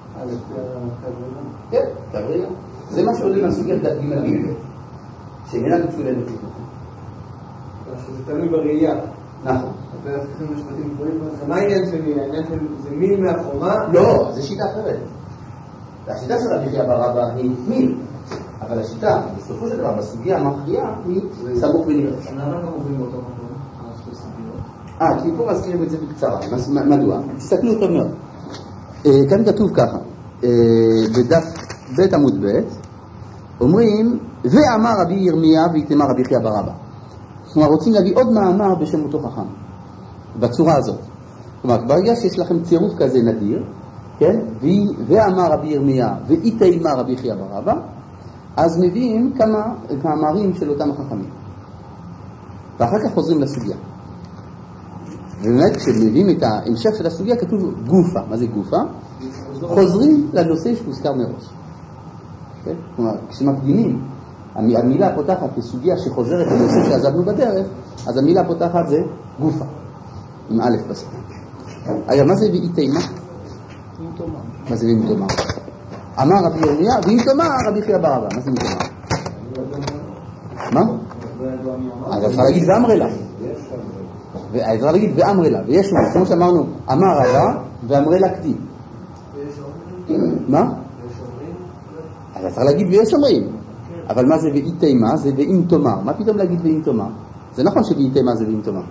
כן, קבריה. זה מה שעולה מהסוגיה דף ג' עמוד. שאיננה מצולנת לכם. שזה תלוי בראייה. נכון. אתה צריכים משפטים גבוהים. מה העניין שלי? העניין זה מיל מהחומה? לא, זה שיטה אחרת. והשיטה של רבי חייא בר אבא היא מיל. אבל השיטה, בסופו של דבר, בסוגיה המכריעה, היא סמוך ונראה. למה לא עוברים באותו מקום? כי פה מזכירים את זה בקצרה. מדוע? תסתכלו אותו מאוד. כאן כתוב ככה, בדף ב' עמוד ב', אומרים, ואמר רבי ירמיה ויתימה רבי חייא בר אבא. כלומר, רוצים להביא עוד מאמר בשם אותו חכם, בצורה הזאת. כלומר, ברגע שיש לכם צירוף כזה נדיר, כן? ואמר רבי ירמיה ויתימה רבי חייא בר אבא, אז מביאים כמה מאמרים של אותם החכמים. ואחר כך חוזרים לסוגיה. ובאמת, כשמביאים את ההמשך של הסוגיה, כתוב גופה. מה זה גופה? חוזרים לנושא שהוזכר מראש. כן? כלומר, כשמקדימים, המילה פותחת כסוגיה שחוזרת לנושא שעזבנו בדרך, אז המילה פותחת זה גופה, עם א' בסוף. אגב, מה זה ואיתימה? מה זה ואיתימה? אמר רבי ירמיה, ואיתימה רבי חייא בר אבא. מה זה ואיתימה? מה? אז אפשר להגיד ואמרי לה. אפשר להגיד ואמרי לה. ויש מה, כמו שאמרנו, אמר רבה ואמרי לה קדים. מה? אז אפשר להגיד ויש אומרים. אבל מה זה ואי תימה? זה ואם תאמר. מה פתאום להגיד ואם תאמר? זה נכון שאי תימה זה ואם תאמר.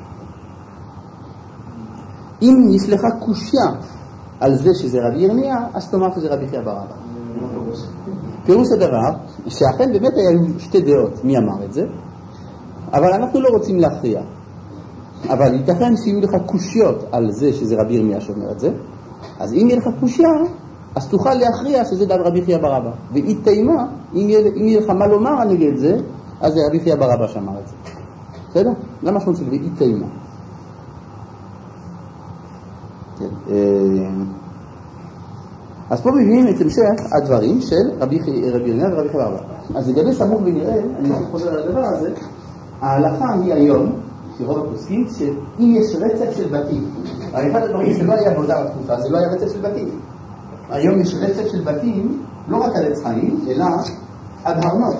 אם יש לך קושיה על זה שזה רבי ירמיה, אז תאמר שזה רבי חייא בר אבא. פירוש הדבר, שאכן באמת היו שתי דעות מי אמר את זה, אבל אנחנו לא רוצים להכריע. אבל ייתכן שיהיו לך קושיות על זה שזה רבי ירמיה שאומר את זה, אז אם יהיה לך קושיה, אז תוכל להכריע שזה דבר רבי חייא בר אבא. ואי תימה, אם יהיה לך מה לומר נגד זה, אז זה רבי חייא בר אבא שאמר את זה. בסדר? למה משמעות של ואי תימה? אז פה מביאים את המשך הדברים של רבי ירמיה ורבי חייא בר אבא. אז לגבי סמוך ונראה, אני חוזר על הדבר הזה, ההלכה היא היום, שרוב הפוסקים, שאם יש רצף של בתים, אחד הדברים שלא היה בעודה בתקופה, זה לא היה רצף של בתים. היום יש רצף של בתים, לא רק על עץ חיים, אלא עד הרנות.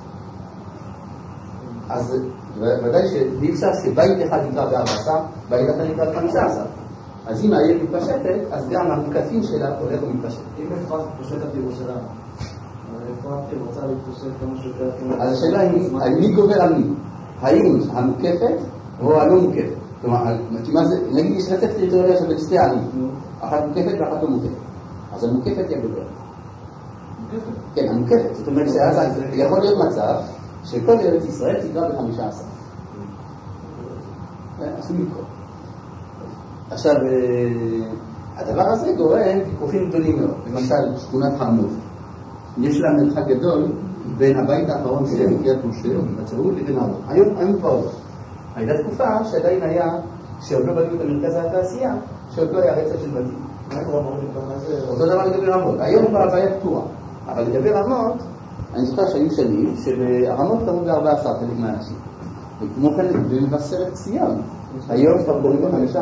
אז ודאי שאי אפשר שבית אחד נקרא ב14, בית אחד נקרא ב15. אז אם העיר מתפשטת, אז גם המוקפים שלה הולך ומתפשט. אם אפרת מתפשטת בירושלים, אפרת רוצה להתפשט כמה שיותר... אז השאלה היא, מי גובר על מי? האם המוקפת או הלא מוקפת? כלומר, נגיד יש רצף טריטוריאלי של שתי ערים, אחת מוקפת ואחת לא מוקפת. אז המוקפת היא הגובר. מוקפת? כן, המוקפת. זאת אומרת שאז יכול להיות מצב שכל ארץ ישראל תקרא ב15. עשו לקרוא. עכשיו, הדבר הזה גורם ויכוחים גדולים מאוד. למשל, שכונת חרמוז. יש לה מרחק גדול בין הבית האחרון של קריית משה, בצהוב, לבין הרמות. היום כבר לא. הייתה תקופה שעדיין היה, שעוד לא בנו את המרכז התעשייה, שעוד לא היה רצף של בתים. אותו דבר לגבי רמות. היום כבר הבעיה פתורה. אבל לגבי רמות, אני זוכר שהיו שנים שברמות קראו ב14 חלק מהאנשים. וכמו כן במבשרת ציון, היום כבר קוראים ב15.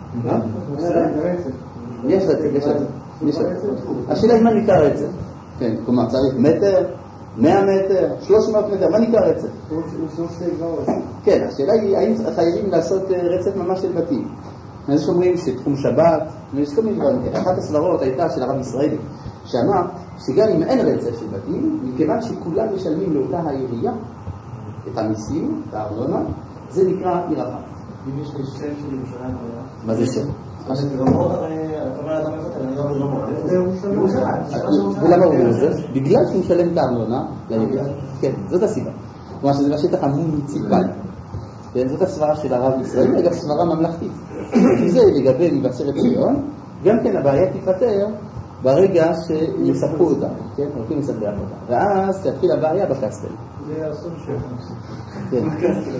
יש רצף. השאלה היא מה נקרא רצף? כן, כלומר צריך מטר, 100 מטר, 300 מטר, מה נקרא רצף? כן, השאלה היא האם חייבים לעשות רצף ממש של בתים. אז שאומרים שתחום שבת, ויש כל מיני דברים. אחת הסברות הייתה של הרב ישראלי, שאמר שגם אם אין רצף של בתים, מכיוון שכולם משלמים לאותה העירייה את המיסים, את הארנונה, זה נקרא עיר אחת. אם יש לי שם של ירושלים, מה זה שם? רמות, אתה אומר אדם איפה, אני לא רמות. ולמה הוא אומר את זה? בגלל שהוא משלם את הארנונה לעירייה. כן, זאת הסיבה. כלומר שזה בשטח המוניציפלי. זאת הסברה של הרב ישראלי, אגב סברה ממלכתית. וזה לגבי מבשרת ציון, גם כן הבעיה תיפטר ברגע שיספחו אותה, כן? הולכים לספח אותה. ואז תתחיל הבעיה בקסטל. זה הסוף שלך. כן.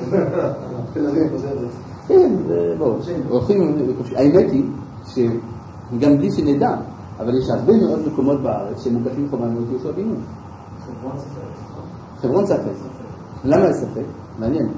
כן, בואו. האמת היא שגם בלי שנדע, אבל יש הרבה מאוד מקומות בארץ שמוקפים חומנות יהושע בן נון. חברון ספק. למה לספק? מעניין.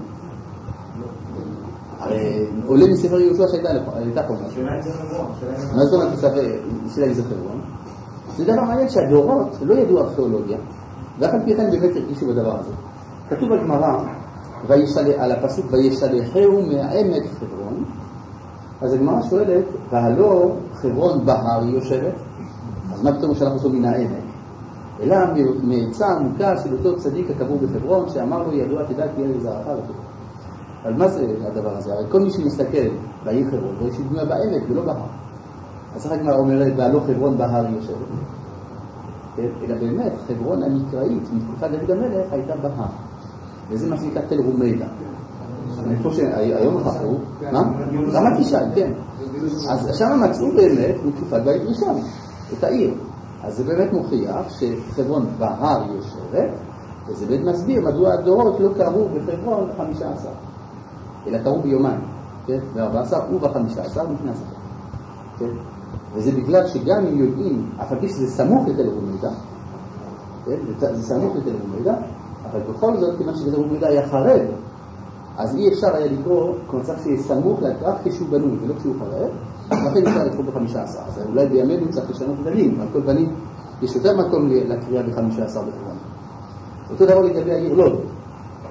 הרי עולה מספר יהושע שהייתה חומנות. מה זאת אומרת ספק? שאלה איזה חברון? זה דבר מעניין שהדורות לא ידעו ארכיאולוגיה, ואף על פי כן באמת הרגישו בדבר הזה. כתוב בגמרא, על הפסוק וישלחהו מהעמק חברון, אז הגמרא שואלת, והלא חברון בהר היא יושבת? אז מה פתאום שלח אותו מן העמק? אלא מעצה עמוקה של אותו צדיק הקבור בחברון, שאמר לו ידוע תדע כי אין לזרעך וכו'. אבל מה זה הדבר הזה? הרי כל מי שמסתכל בעיר חברון, רואה שהיא בנויה בעמק ולא בהר. אז הגמרא אומרת, והלא חברון בהר היא יושבת. אלא באמת, חברון המקראית מתקופת דוד המלך הייתה בהר. וזה מה שנקרא תל רומיידה. אני חושב שהיום חפרו, מה? רמת ישי, כן. אז שם מצאו באמת מתקופת בית ראשון, את העיר. אז זה באמת מוכיח שחברון בהר יושבת, וזה באמת מסביר מדוע הדורות לא קראו בחברון 15, אלא קראו ביומיים, ב-14 וב-15 לפני הספר. וזה בגלל שגם אם יודעים, אף על פי שזה סמוך לתל רומיידה, זה סמוך לתל רומיידה, אבל בכל זאת, כיוון שתל רומיידה היה חרב, אז אי אפשר היה לקרוא כמצב שיהיה סמוך רק כשהוא בנוי ולא כשהוא חרב, לכן אפשר לקרוא ב-15. אז אולי בימינו צריך לשנות בנים, על כל בנים יש יותר מקום לקריאה ב-15 בחברון. אותו דבר לגבי העיר לוד.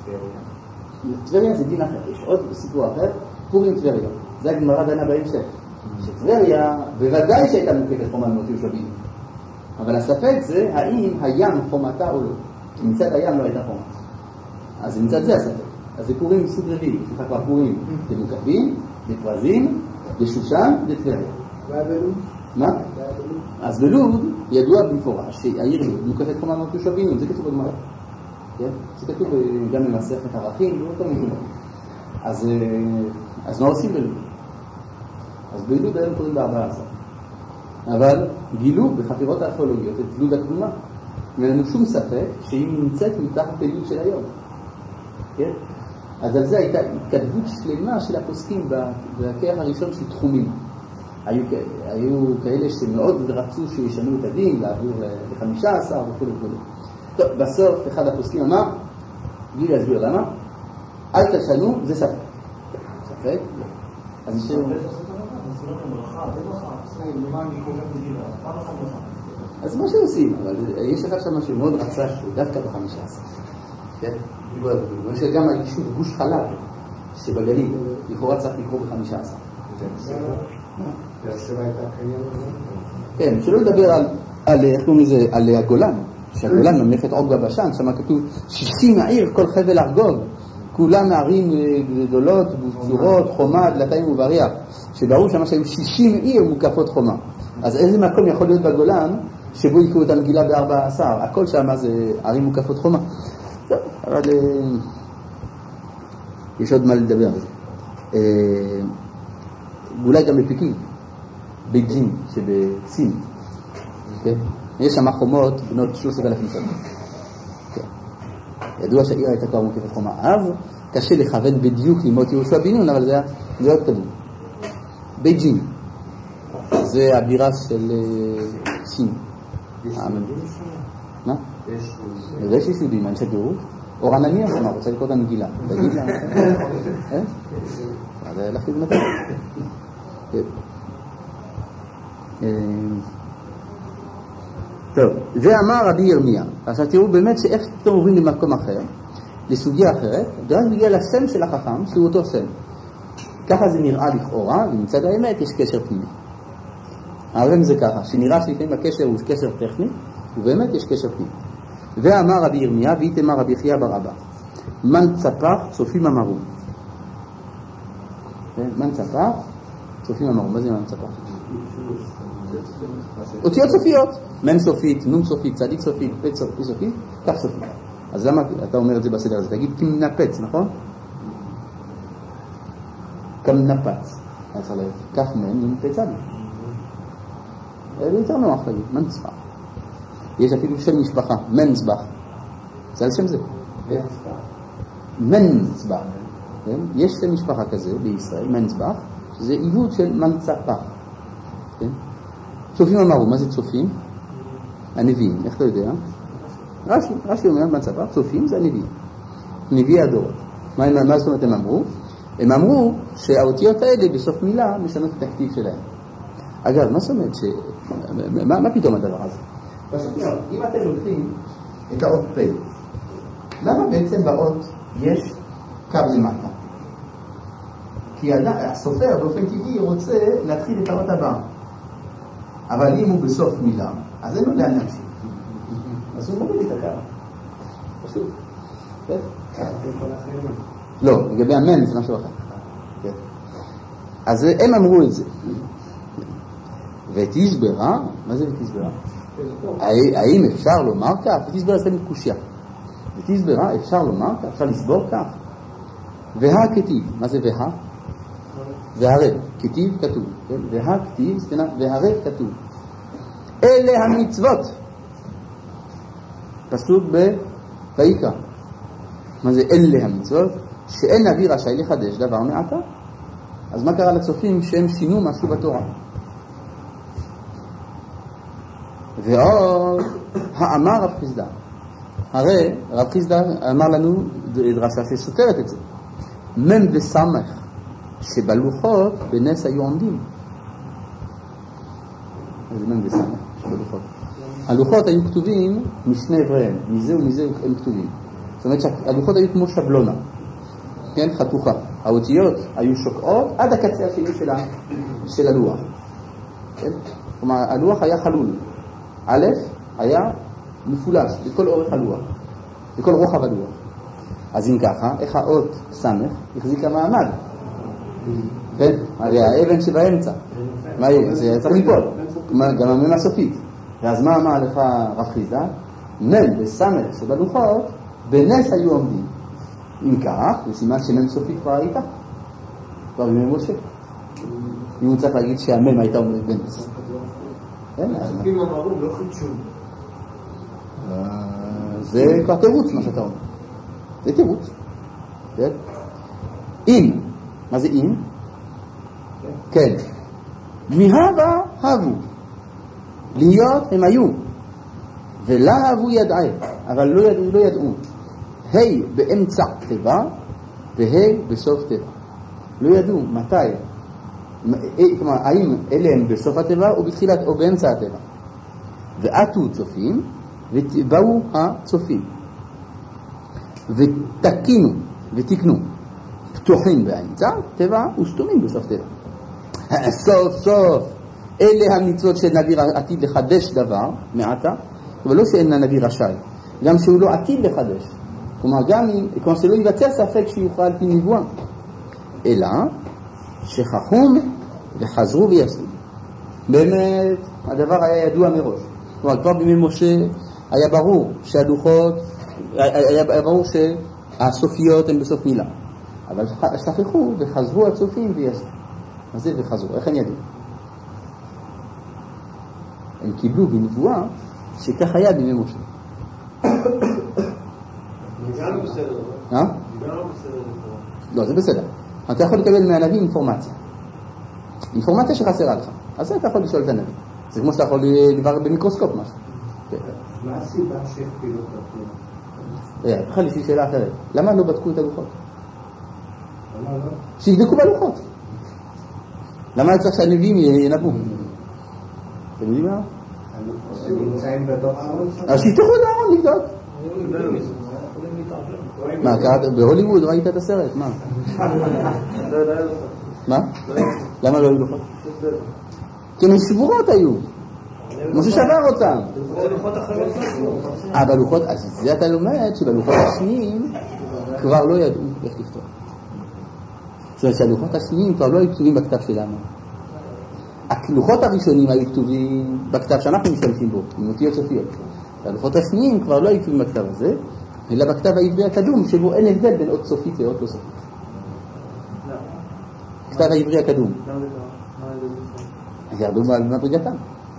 טבריה זה דין אחר, יש עוד סיפור אחר, פורים טבריה. זה הגמרא דנה בהמשך. שטבריה בוודאי שהייתה מוקפת חומה במות יהושע, אבל הספק זה האם הים חומתה או לא. כי מצד הים לא הייתה חומה. אז מצד זה הספק. אז זה פורים מסוג רביעי, יש לך כבר פורים במוקפים, בפרזים, בשושן, בטבריה. מה? אז בלוד ידוע במפורש שהעיר לוד מוקפת חומה במות יהושע, זה כתוב בגמרא. זה כתוב גם במסכת ערכים, לא תמיד. אז מה עושים בלוד? אז בלוד היום קוראים ב-14. אבל גילו בחפירות הארכיאולוגיות את לוד הקדומה. ואין לנו שום ספק שהיא נמצאת מתחת ללוד של היום. כן? אז על זה הייתה התכתבות שלמה של הפוסקים בכרך הראשון של תחומים. היו כאלה שמאוד רצו שישנו את הדין, להעביר ל-15 וכו' וכו'. טוב, בסוף אחד הפוסקים אמר, בלי להסביר למה, אל תשנו, זה ספק. ספק? אז נשאר... אז מה שעושים, אבל יש אחד שם שמאוד רצה דווקא ב-15. כן? יש גם היישוב גוש חלב שבגליל, לכאורה צריך לקרוא ב-15. כן, שלא לדבר על, איך קוראים לזה, על הגולן, שהגולן ממלכת עוג בבשן, שם כתוב 60 העיר, כל חבל ארגוב, כולם מערים גדולות, בצורות, חומה, דלתיים ובריח, שברור שם שהם 60 עיר מוקפות חומה. אז איזה מקום יכול להיות בגולן שבו יקראו את המגילה ב-14? הכל שם זה ערים מוקפות חומה. טוב, אבל יש עוד מה לדבר על זה. אולי גם בפיקין, בייג'ין שבסין. יש שם חומות בנות 3,000 שנה. ידוע שהעיר הייתה כבר מוקפת חומה. אז קשה לכוון בדיוק לימות יהושע בן נון, אבל זה עוד קדום. בייג'ין, זה הבירה של סין. מה? יש יהודים, אנשי גירוש. אורן עמי אמר, רוצה לקרוא את המגילה. תגיד לה. זה להחיד מתי. טוב, ואמר רבי ירמיה. עכשיו תראו באמת שאיך אתם עוברים למקום אחר, לסוגיה אחרת, ואז מגיע לסם של החכם, שהוא אותו סם. ככה זה נראה לכאורה, ומצד האמת יש קשר פנימי. אבל זה ככה, שנראה שלפעמים הקשר הוא קשר טכני, ובאמת יש קשר פנימי. ואמר רבי ירמיה, ואיתמר רבי חייא בר אבא, מן צפח צופים אמרו. מן צפח צופים אמרו. מה זה מן צפח? אותיות סופיות, מן סופית, נון סופית, צדיק סופית, פ' סופית, כף סופית. אז למה אתה אומר את זה בסדר הזה? תגיד כמנפץ, נכון? כמנפץ. אז עליו, כף מן, נון פ' צדיק. זה יותר נוח להגיד, מנצפח. יש אפילו שם משפחה, מנצבח. זה על שם זה. מנצבח. יש שם משפחה כזה בישראל, מנצבח, שזה עיוות של מנצפח. צופים אמרו, מה זה צופים? הנביאים, איך אתה יודע? רש"י אומר, מנצפח, צופים זה הנביאים. נביאי הדורות. מה זאת אומרת הם אמרו? הם אמרו שהאותיות האלה בסוף מילה משנות את הכתיב שלהם. אגב, מה זאת אומרת מה פתאום הדבר הזה? פשוט מאוד, אם אתם לוקחים את האות פ', למה בעצם באות יש קו למטה? כי הסופר באופן טבעי רוצה להתחיל את האות הבא. אבל אם הוא בסוף מילה, אז אין לו לאן להמשיך. אז הוא מוריד את הקו. פשוט. לא, לגבי המן זה משהו אחר. אז הם אמרו את זה. ותסברה, מה זה ותסברה? האם אפשר לומר כך? ותסברה זה מקושיה. ותסברה, אפשר לומר כך? אפשר לסבור כך? והכתיב, מה זה וה? והרב, כתיב כתוב. והכתיב, והרב כתוב. אלה המצוות. פסוק בויקרא. מה זה אלה המצוות? שאין נביא רשאי לחדש דבר מעתה. אז מה קרה לצופים שהם שינו משהו בתורה? ועוד האמר רב חיסדא. הרי רב חיסדא אמר לנו דרשה שסותרת את זה. מם וסמך שבלוחות בנס היו עומדים. זה מם וסמך שבלוחות. הלוחות היו כתובים משני עבריהם, מזה ומזה הם כתובים. זאת אומרת שהלוחות היו כמו שבלונה, כן? חתוכה. האותיות היו שוקעות עד הקצה השני של הלוח. כן? כלומר, הלוח היה חלול. א' היה מפולש בכל אורך הלוח, בכל רוחב הלוח. אז אם ככה, איך האות סמך החזיקה מעמד? כן? הרי האבן שבאמצע. מה יהיה? זה צריך ליפול. גם המם הסופית. ואז מה אמר לך רב חיסדא? מם וסמך שבלוחות בנס היו עומדים. אם כך, זה סימן שמם סופית כבר הייתה. כבר בימי משה. אם הוא צריך להגיד שהמם הייתה עומדת בנס. הסופים אמרו, לא חידשו. זה כבר תירוץ מה שאתה אומר. זה תירוץ. אם. מה זה אם? כן. מהווה הבו. להיות הם היו. ולהבו ידעי. אבל לא ידעו. ה' באמצע תיבה וה' בסוף תיבה. לא ידעו מתי. כלומר, האם אלה הם בסוף התיבה או בתחילת או באמצע התיבה. ועטו צופים ובאו הצופים. ותקינו ותקנו פתוחים באמצע תיבה וסתומים בסוף תיבה. סוף סוף אלה המצוות שנביא עתיד לחדש דבר מעתה, אבל לא שאין הנביא רשאי, גם שהוא לא עתיד לחדש, כלומר שלא ייווצר ספק שיוכל על פי נבואה, אלא שכחום וחזרו ויעשו. באמת הדבר היה ידוע מראש. כלומר כבר בימי משה היה ברור שהלוחות, היה ברור שהסופיות הן בסוף מילה, אבל שכחו וחזרו הצופים ויעשו. מה זה וחזרו? איך הם ידעו? הם קיבלו בנבואה שכך היה בימי משה. נגע לא בסדר. נגע לא בסדר. לא, זה בסדר. אתה יכול לקבל מהנביא אינפורמציה שחסרה לך. אז אתה יכול לשאול את הנביא. זה כמו שאתה יכול לברר במיקרוסקופ משהו. מה הסיבה שהכפילו את התנועה? בכלל יש לי שאלה אחרת. למה לא בדקו את הלוחות? למה לא? שיבדקו בלוחות. למה צריך שהנביאים ינבאו? אתם יודעים מה? הם נמצאים בתוך הארון? אז שיפתחו את הארון לבדוק. מה, קראת בהוליווד? ראית את הסרט? מה? מה? למה לא היו לוחות? כי הן שבורות היו. משה שבר אותם. בלוחות, אז זה אתה לומד שבלוחות השניים כבר לא ידעו איך לפתוח. זאת אומרת שהלוחות השניים כבר לא היו כתובים בכתב שלנו. הלוחות הראשונים היו כתובים בכתב שאנחנו משתמשים בו, עם אותיות סופיות. הלוחות השניים כבר לא היו כתובים בכתב הזה, אלא בכתב העברי הקדום, שבו אין הבדל בין אות סופית לאות לא סופית. כתב העברי הקדום. ירדו במדרגתם.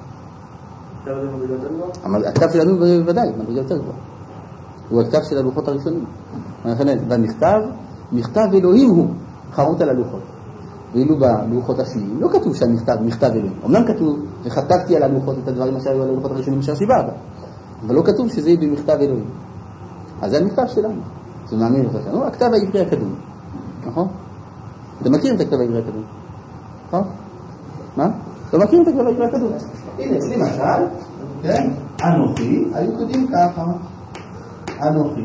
הכתב שלנו בוודאי, מדרגה יותר גבוהה. הוא הכתב של הלוחות הראשונים. במכתב, מכתב אלוהים הוא חרוט על הלוחות. ואילו בלוחות השניים לא כתוב שהמכתב מכתב אלוהים. אמנם כתוב, וכתבתי על הלוחות את הדברים שהיו על הלוחות הראשונים של השבעה, אבל לא כתוב שזה יהיה במכתב אלוהים. אז זה המכתב שלנו. זה מאמין אותה שלנו, הכתב העברי הקדום. נכון? אתם מכירים את הכתב העברי הקדום? נכון? מה? לא מכירים את הכתב העברי הקדום. הנה, אצלי משל, כן? אנוכי, היו כותבים ככה. אנוכי.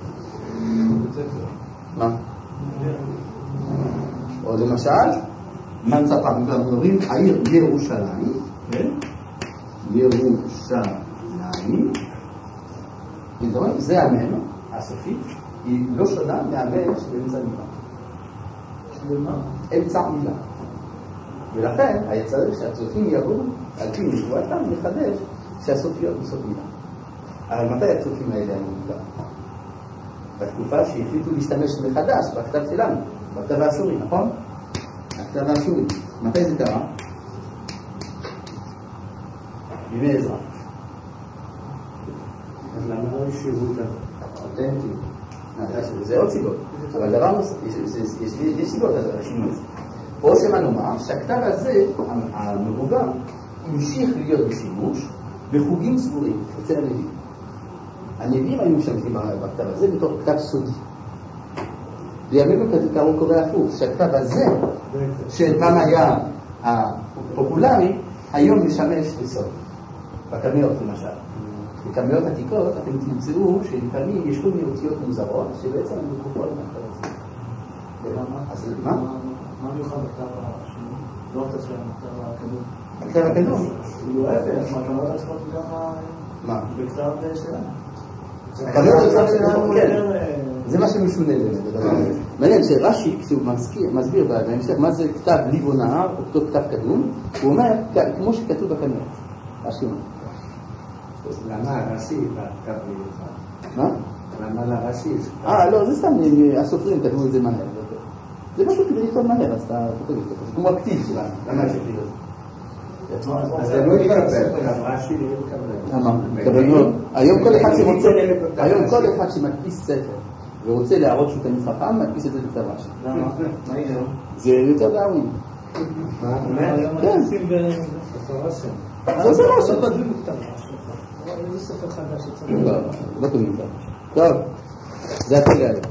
מה? או למשל, מנצפה, אנחנו מדברים, העיר ירושלים, כן? ירושלים. זה המם, הסופית, היא לא שונה מהמם שבאמצע מילה. אמצע מילה. ולכן, היה צריך שהצופים יראו, על פי נבואתם, לחדש שהסופיות בסוף מילה. אבל מתי הצופים האלה היו מילה? בתקופה שהחליטו להשתמש מחדש בכתב שלנו, בכתב האשורי, נכון? הכתב האשורי. מתי זה קרה? בימי עזרא. אז למה לא ישיבו אותם? אותנטי. זה עוד סיבות. אבל דבר נוסף, יש סיבות לשינוי הזה. או שמה נאמר שהכתב הזה, המבוגר, המשיך להיות בשימוש בחוגים סגורים אצל הנביאים. הנביאים היו משתמשים בכתב הזה בתור כתב סודי. בימינו קראו קורא הפוך, שהכתב הזה, שפעם היה הפופולרי, היום משמש לסוד. בקמיות למשל. בכמויות עתיקות אתם תמצאו שלפעמים יש כל מיני אותיות מוזרות שבעצם הן מקופות מהכתב הזה. אז מה? מה מיוחד בכתב השני? לא רוצה שהכתב הקדום. הכתב הקדום? הוא ההפך, מה אתה אומר לעשות ככה מה? בכתב שלנו. זה מה שמשונה באמת, הדבר הזה. מעניין שרש"י, כשהוא מסביר בהמשך מה זה כתב ליבו נהר, אותו כתב קדום, הוא אומר, כמו שכתוב בכנרת. רש"י אומר. למה הרש"י כתב מיוחד? מה? למה לרש"י? לא, זה סתם, הסופרים כתבו את זה מהר. זה פשוט כדי לכתוב מהר, אז אתה כותב את זה. זה כמו הכתיב שלנו, למה יש הכתיב הזה? אז זה לא יקבל, רש"י לא יקבל. למה? היום כל אחד שמדפיס ספר ורוצה להראות שהוא תלמיד חכם, מדפיס את זה בכתב רש"י. למה? מה יהיה? זה יותר דאווין. כן. זה לא כותבים בכתב רש"י. זה ספר חדש. לא כותבים בכתב רש"י. טוב, זה הכל להיום.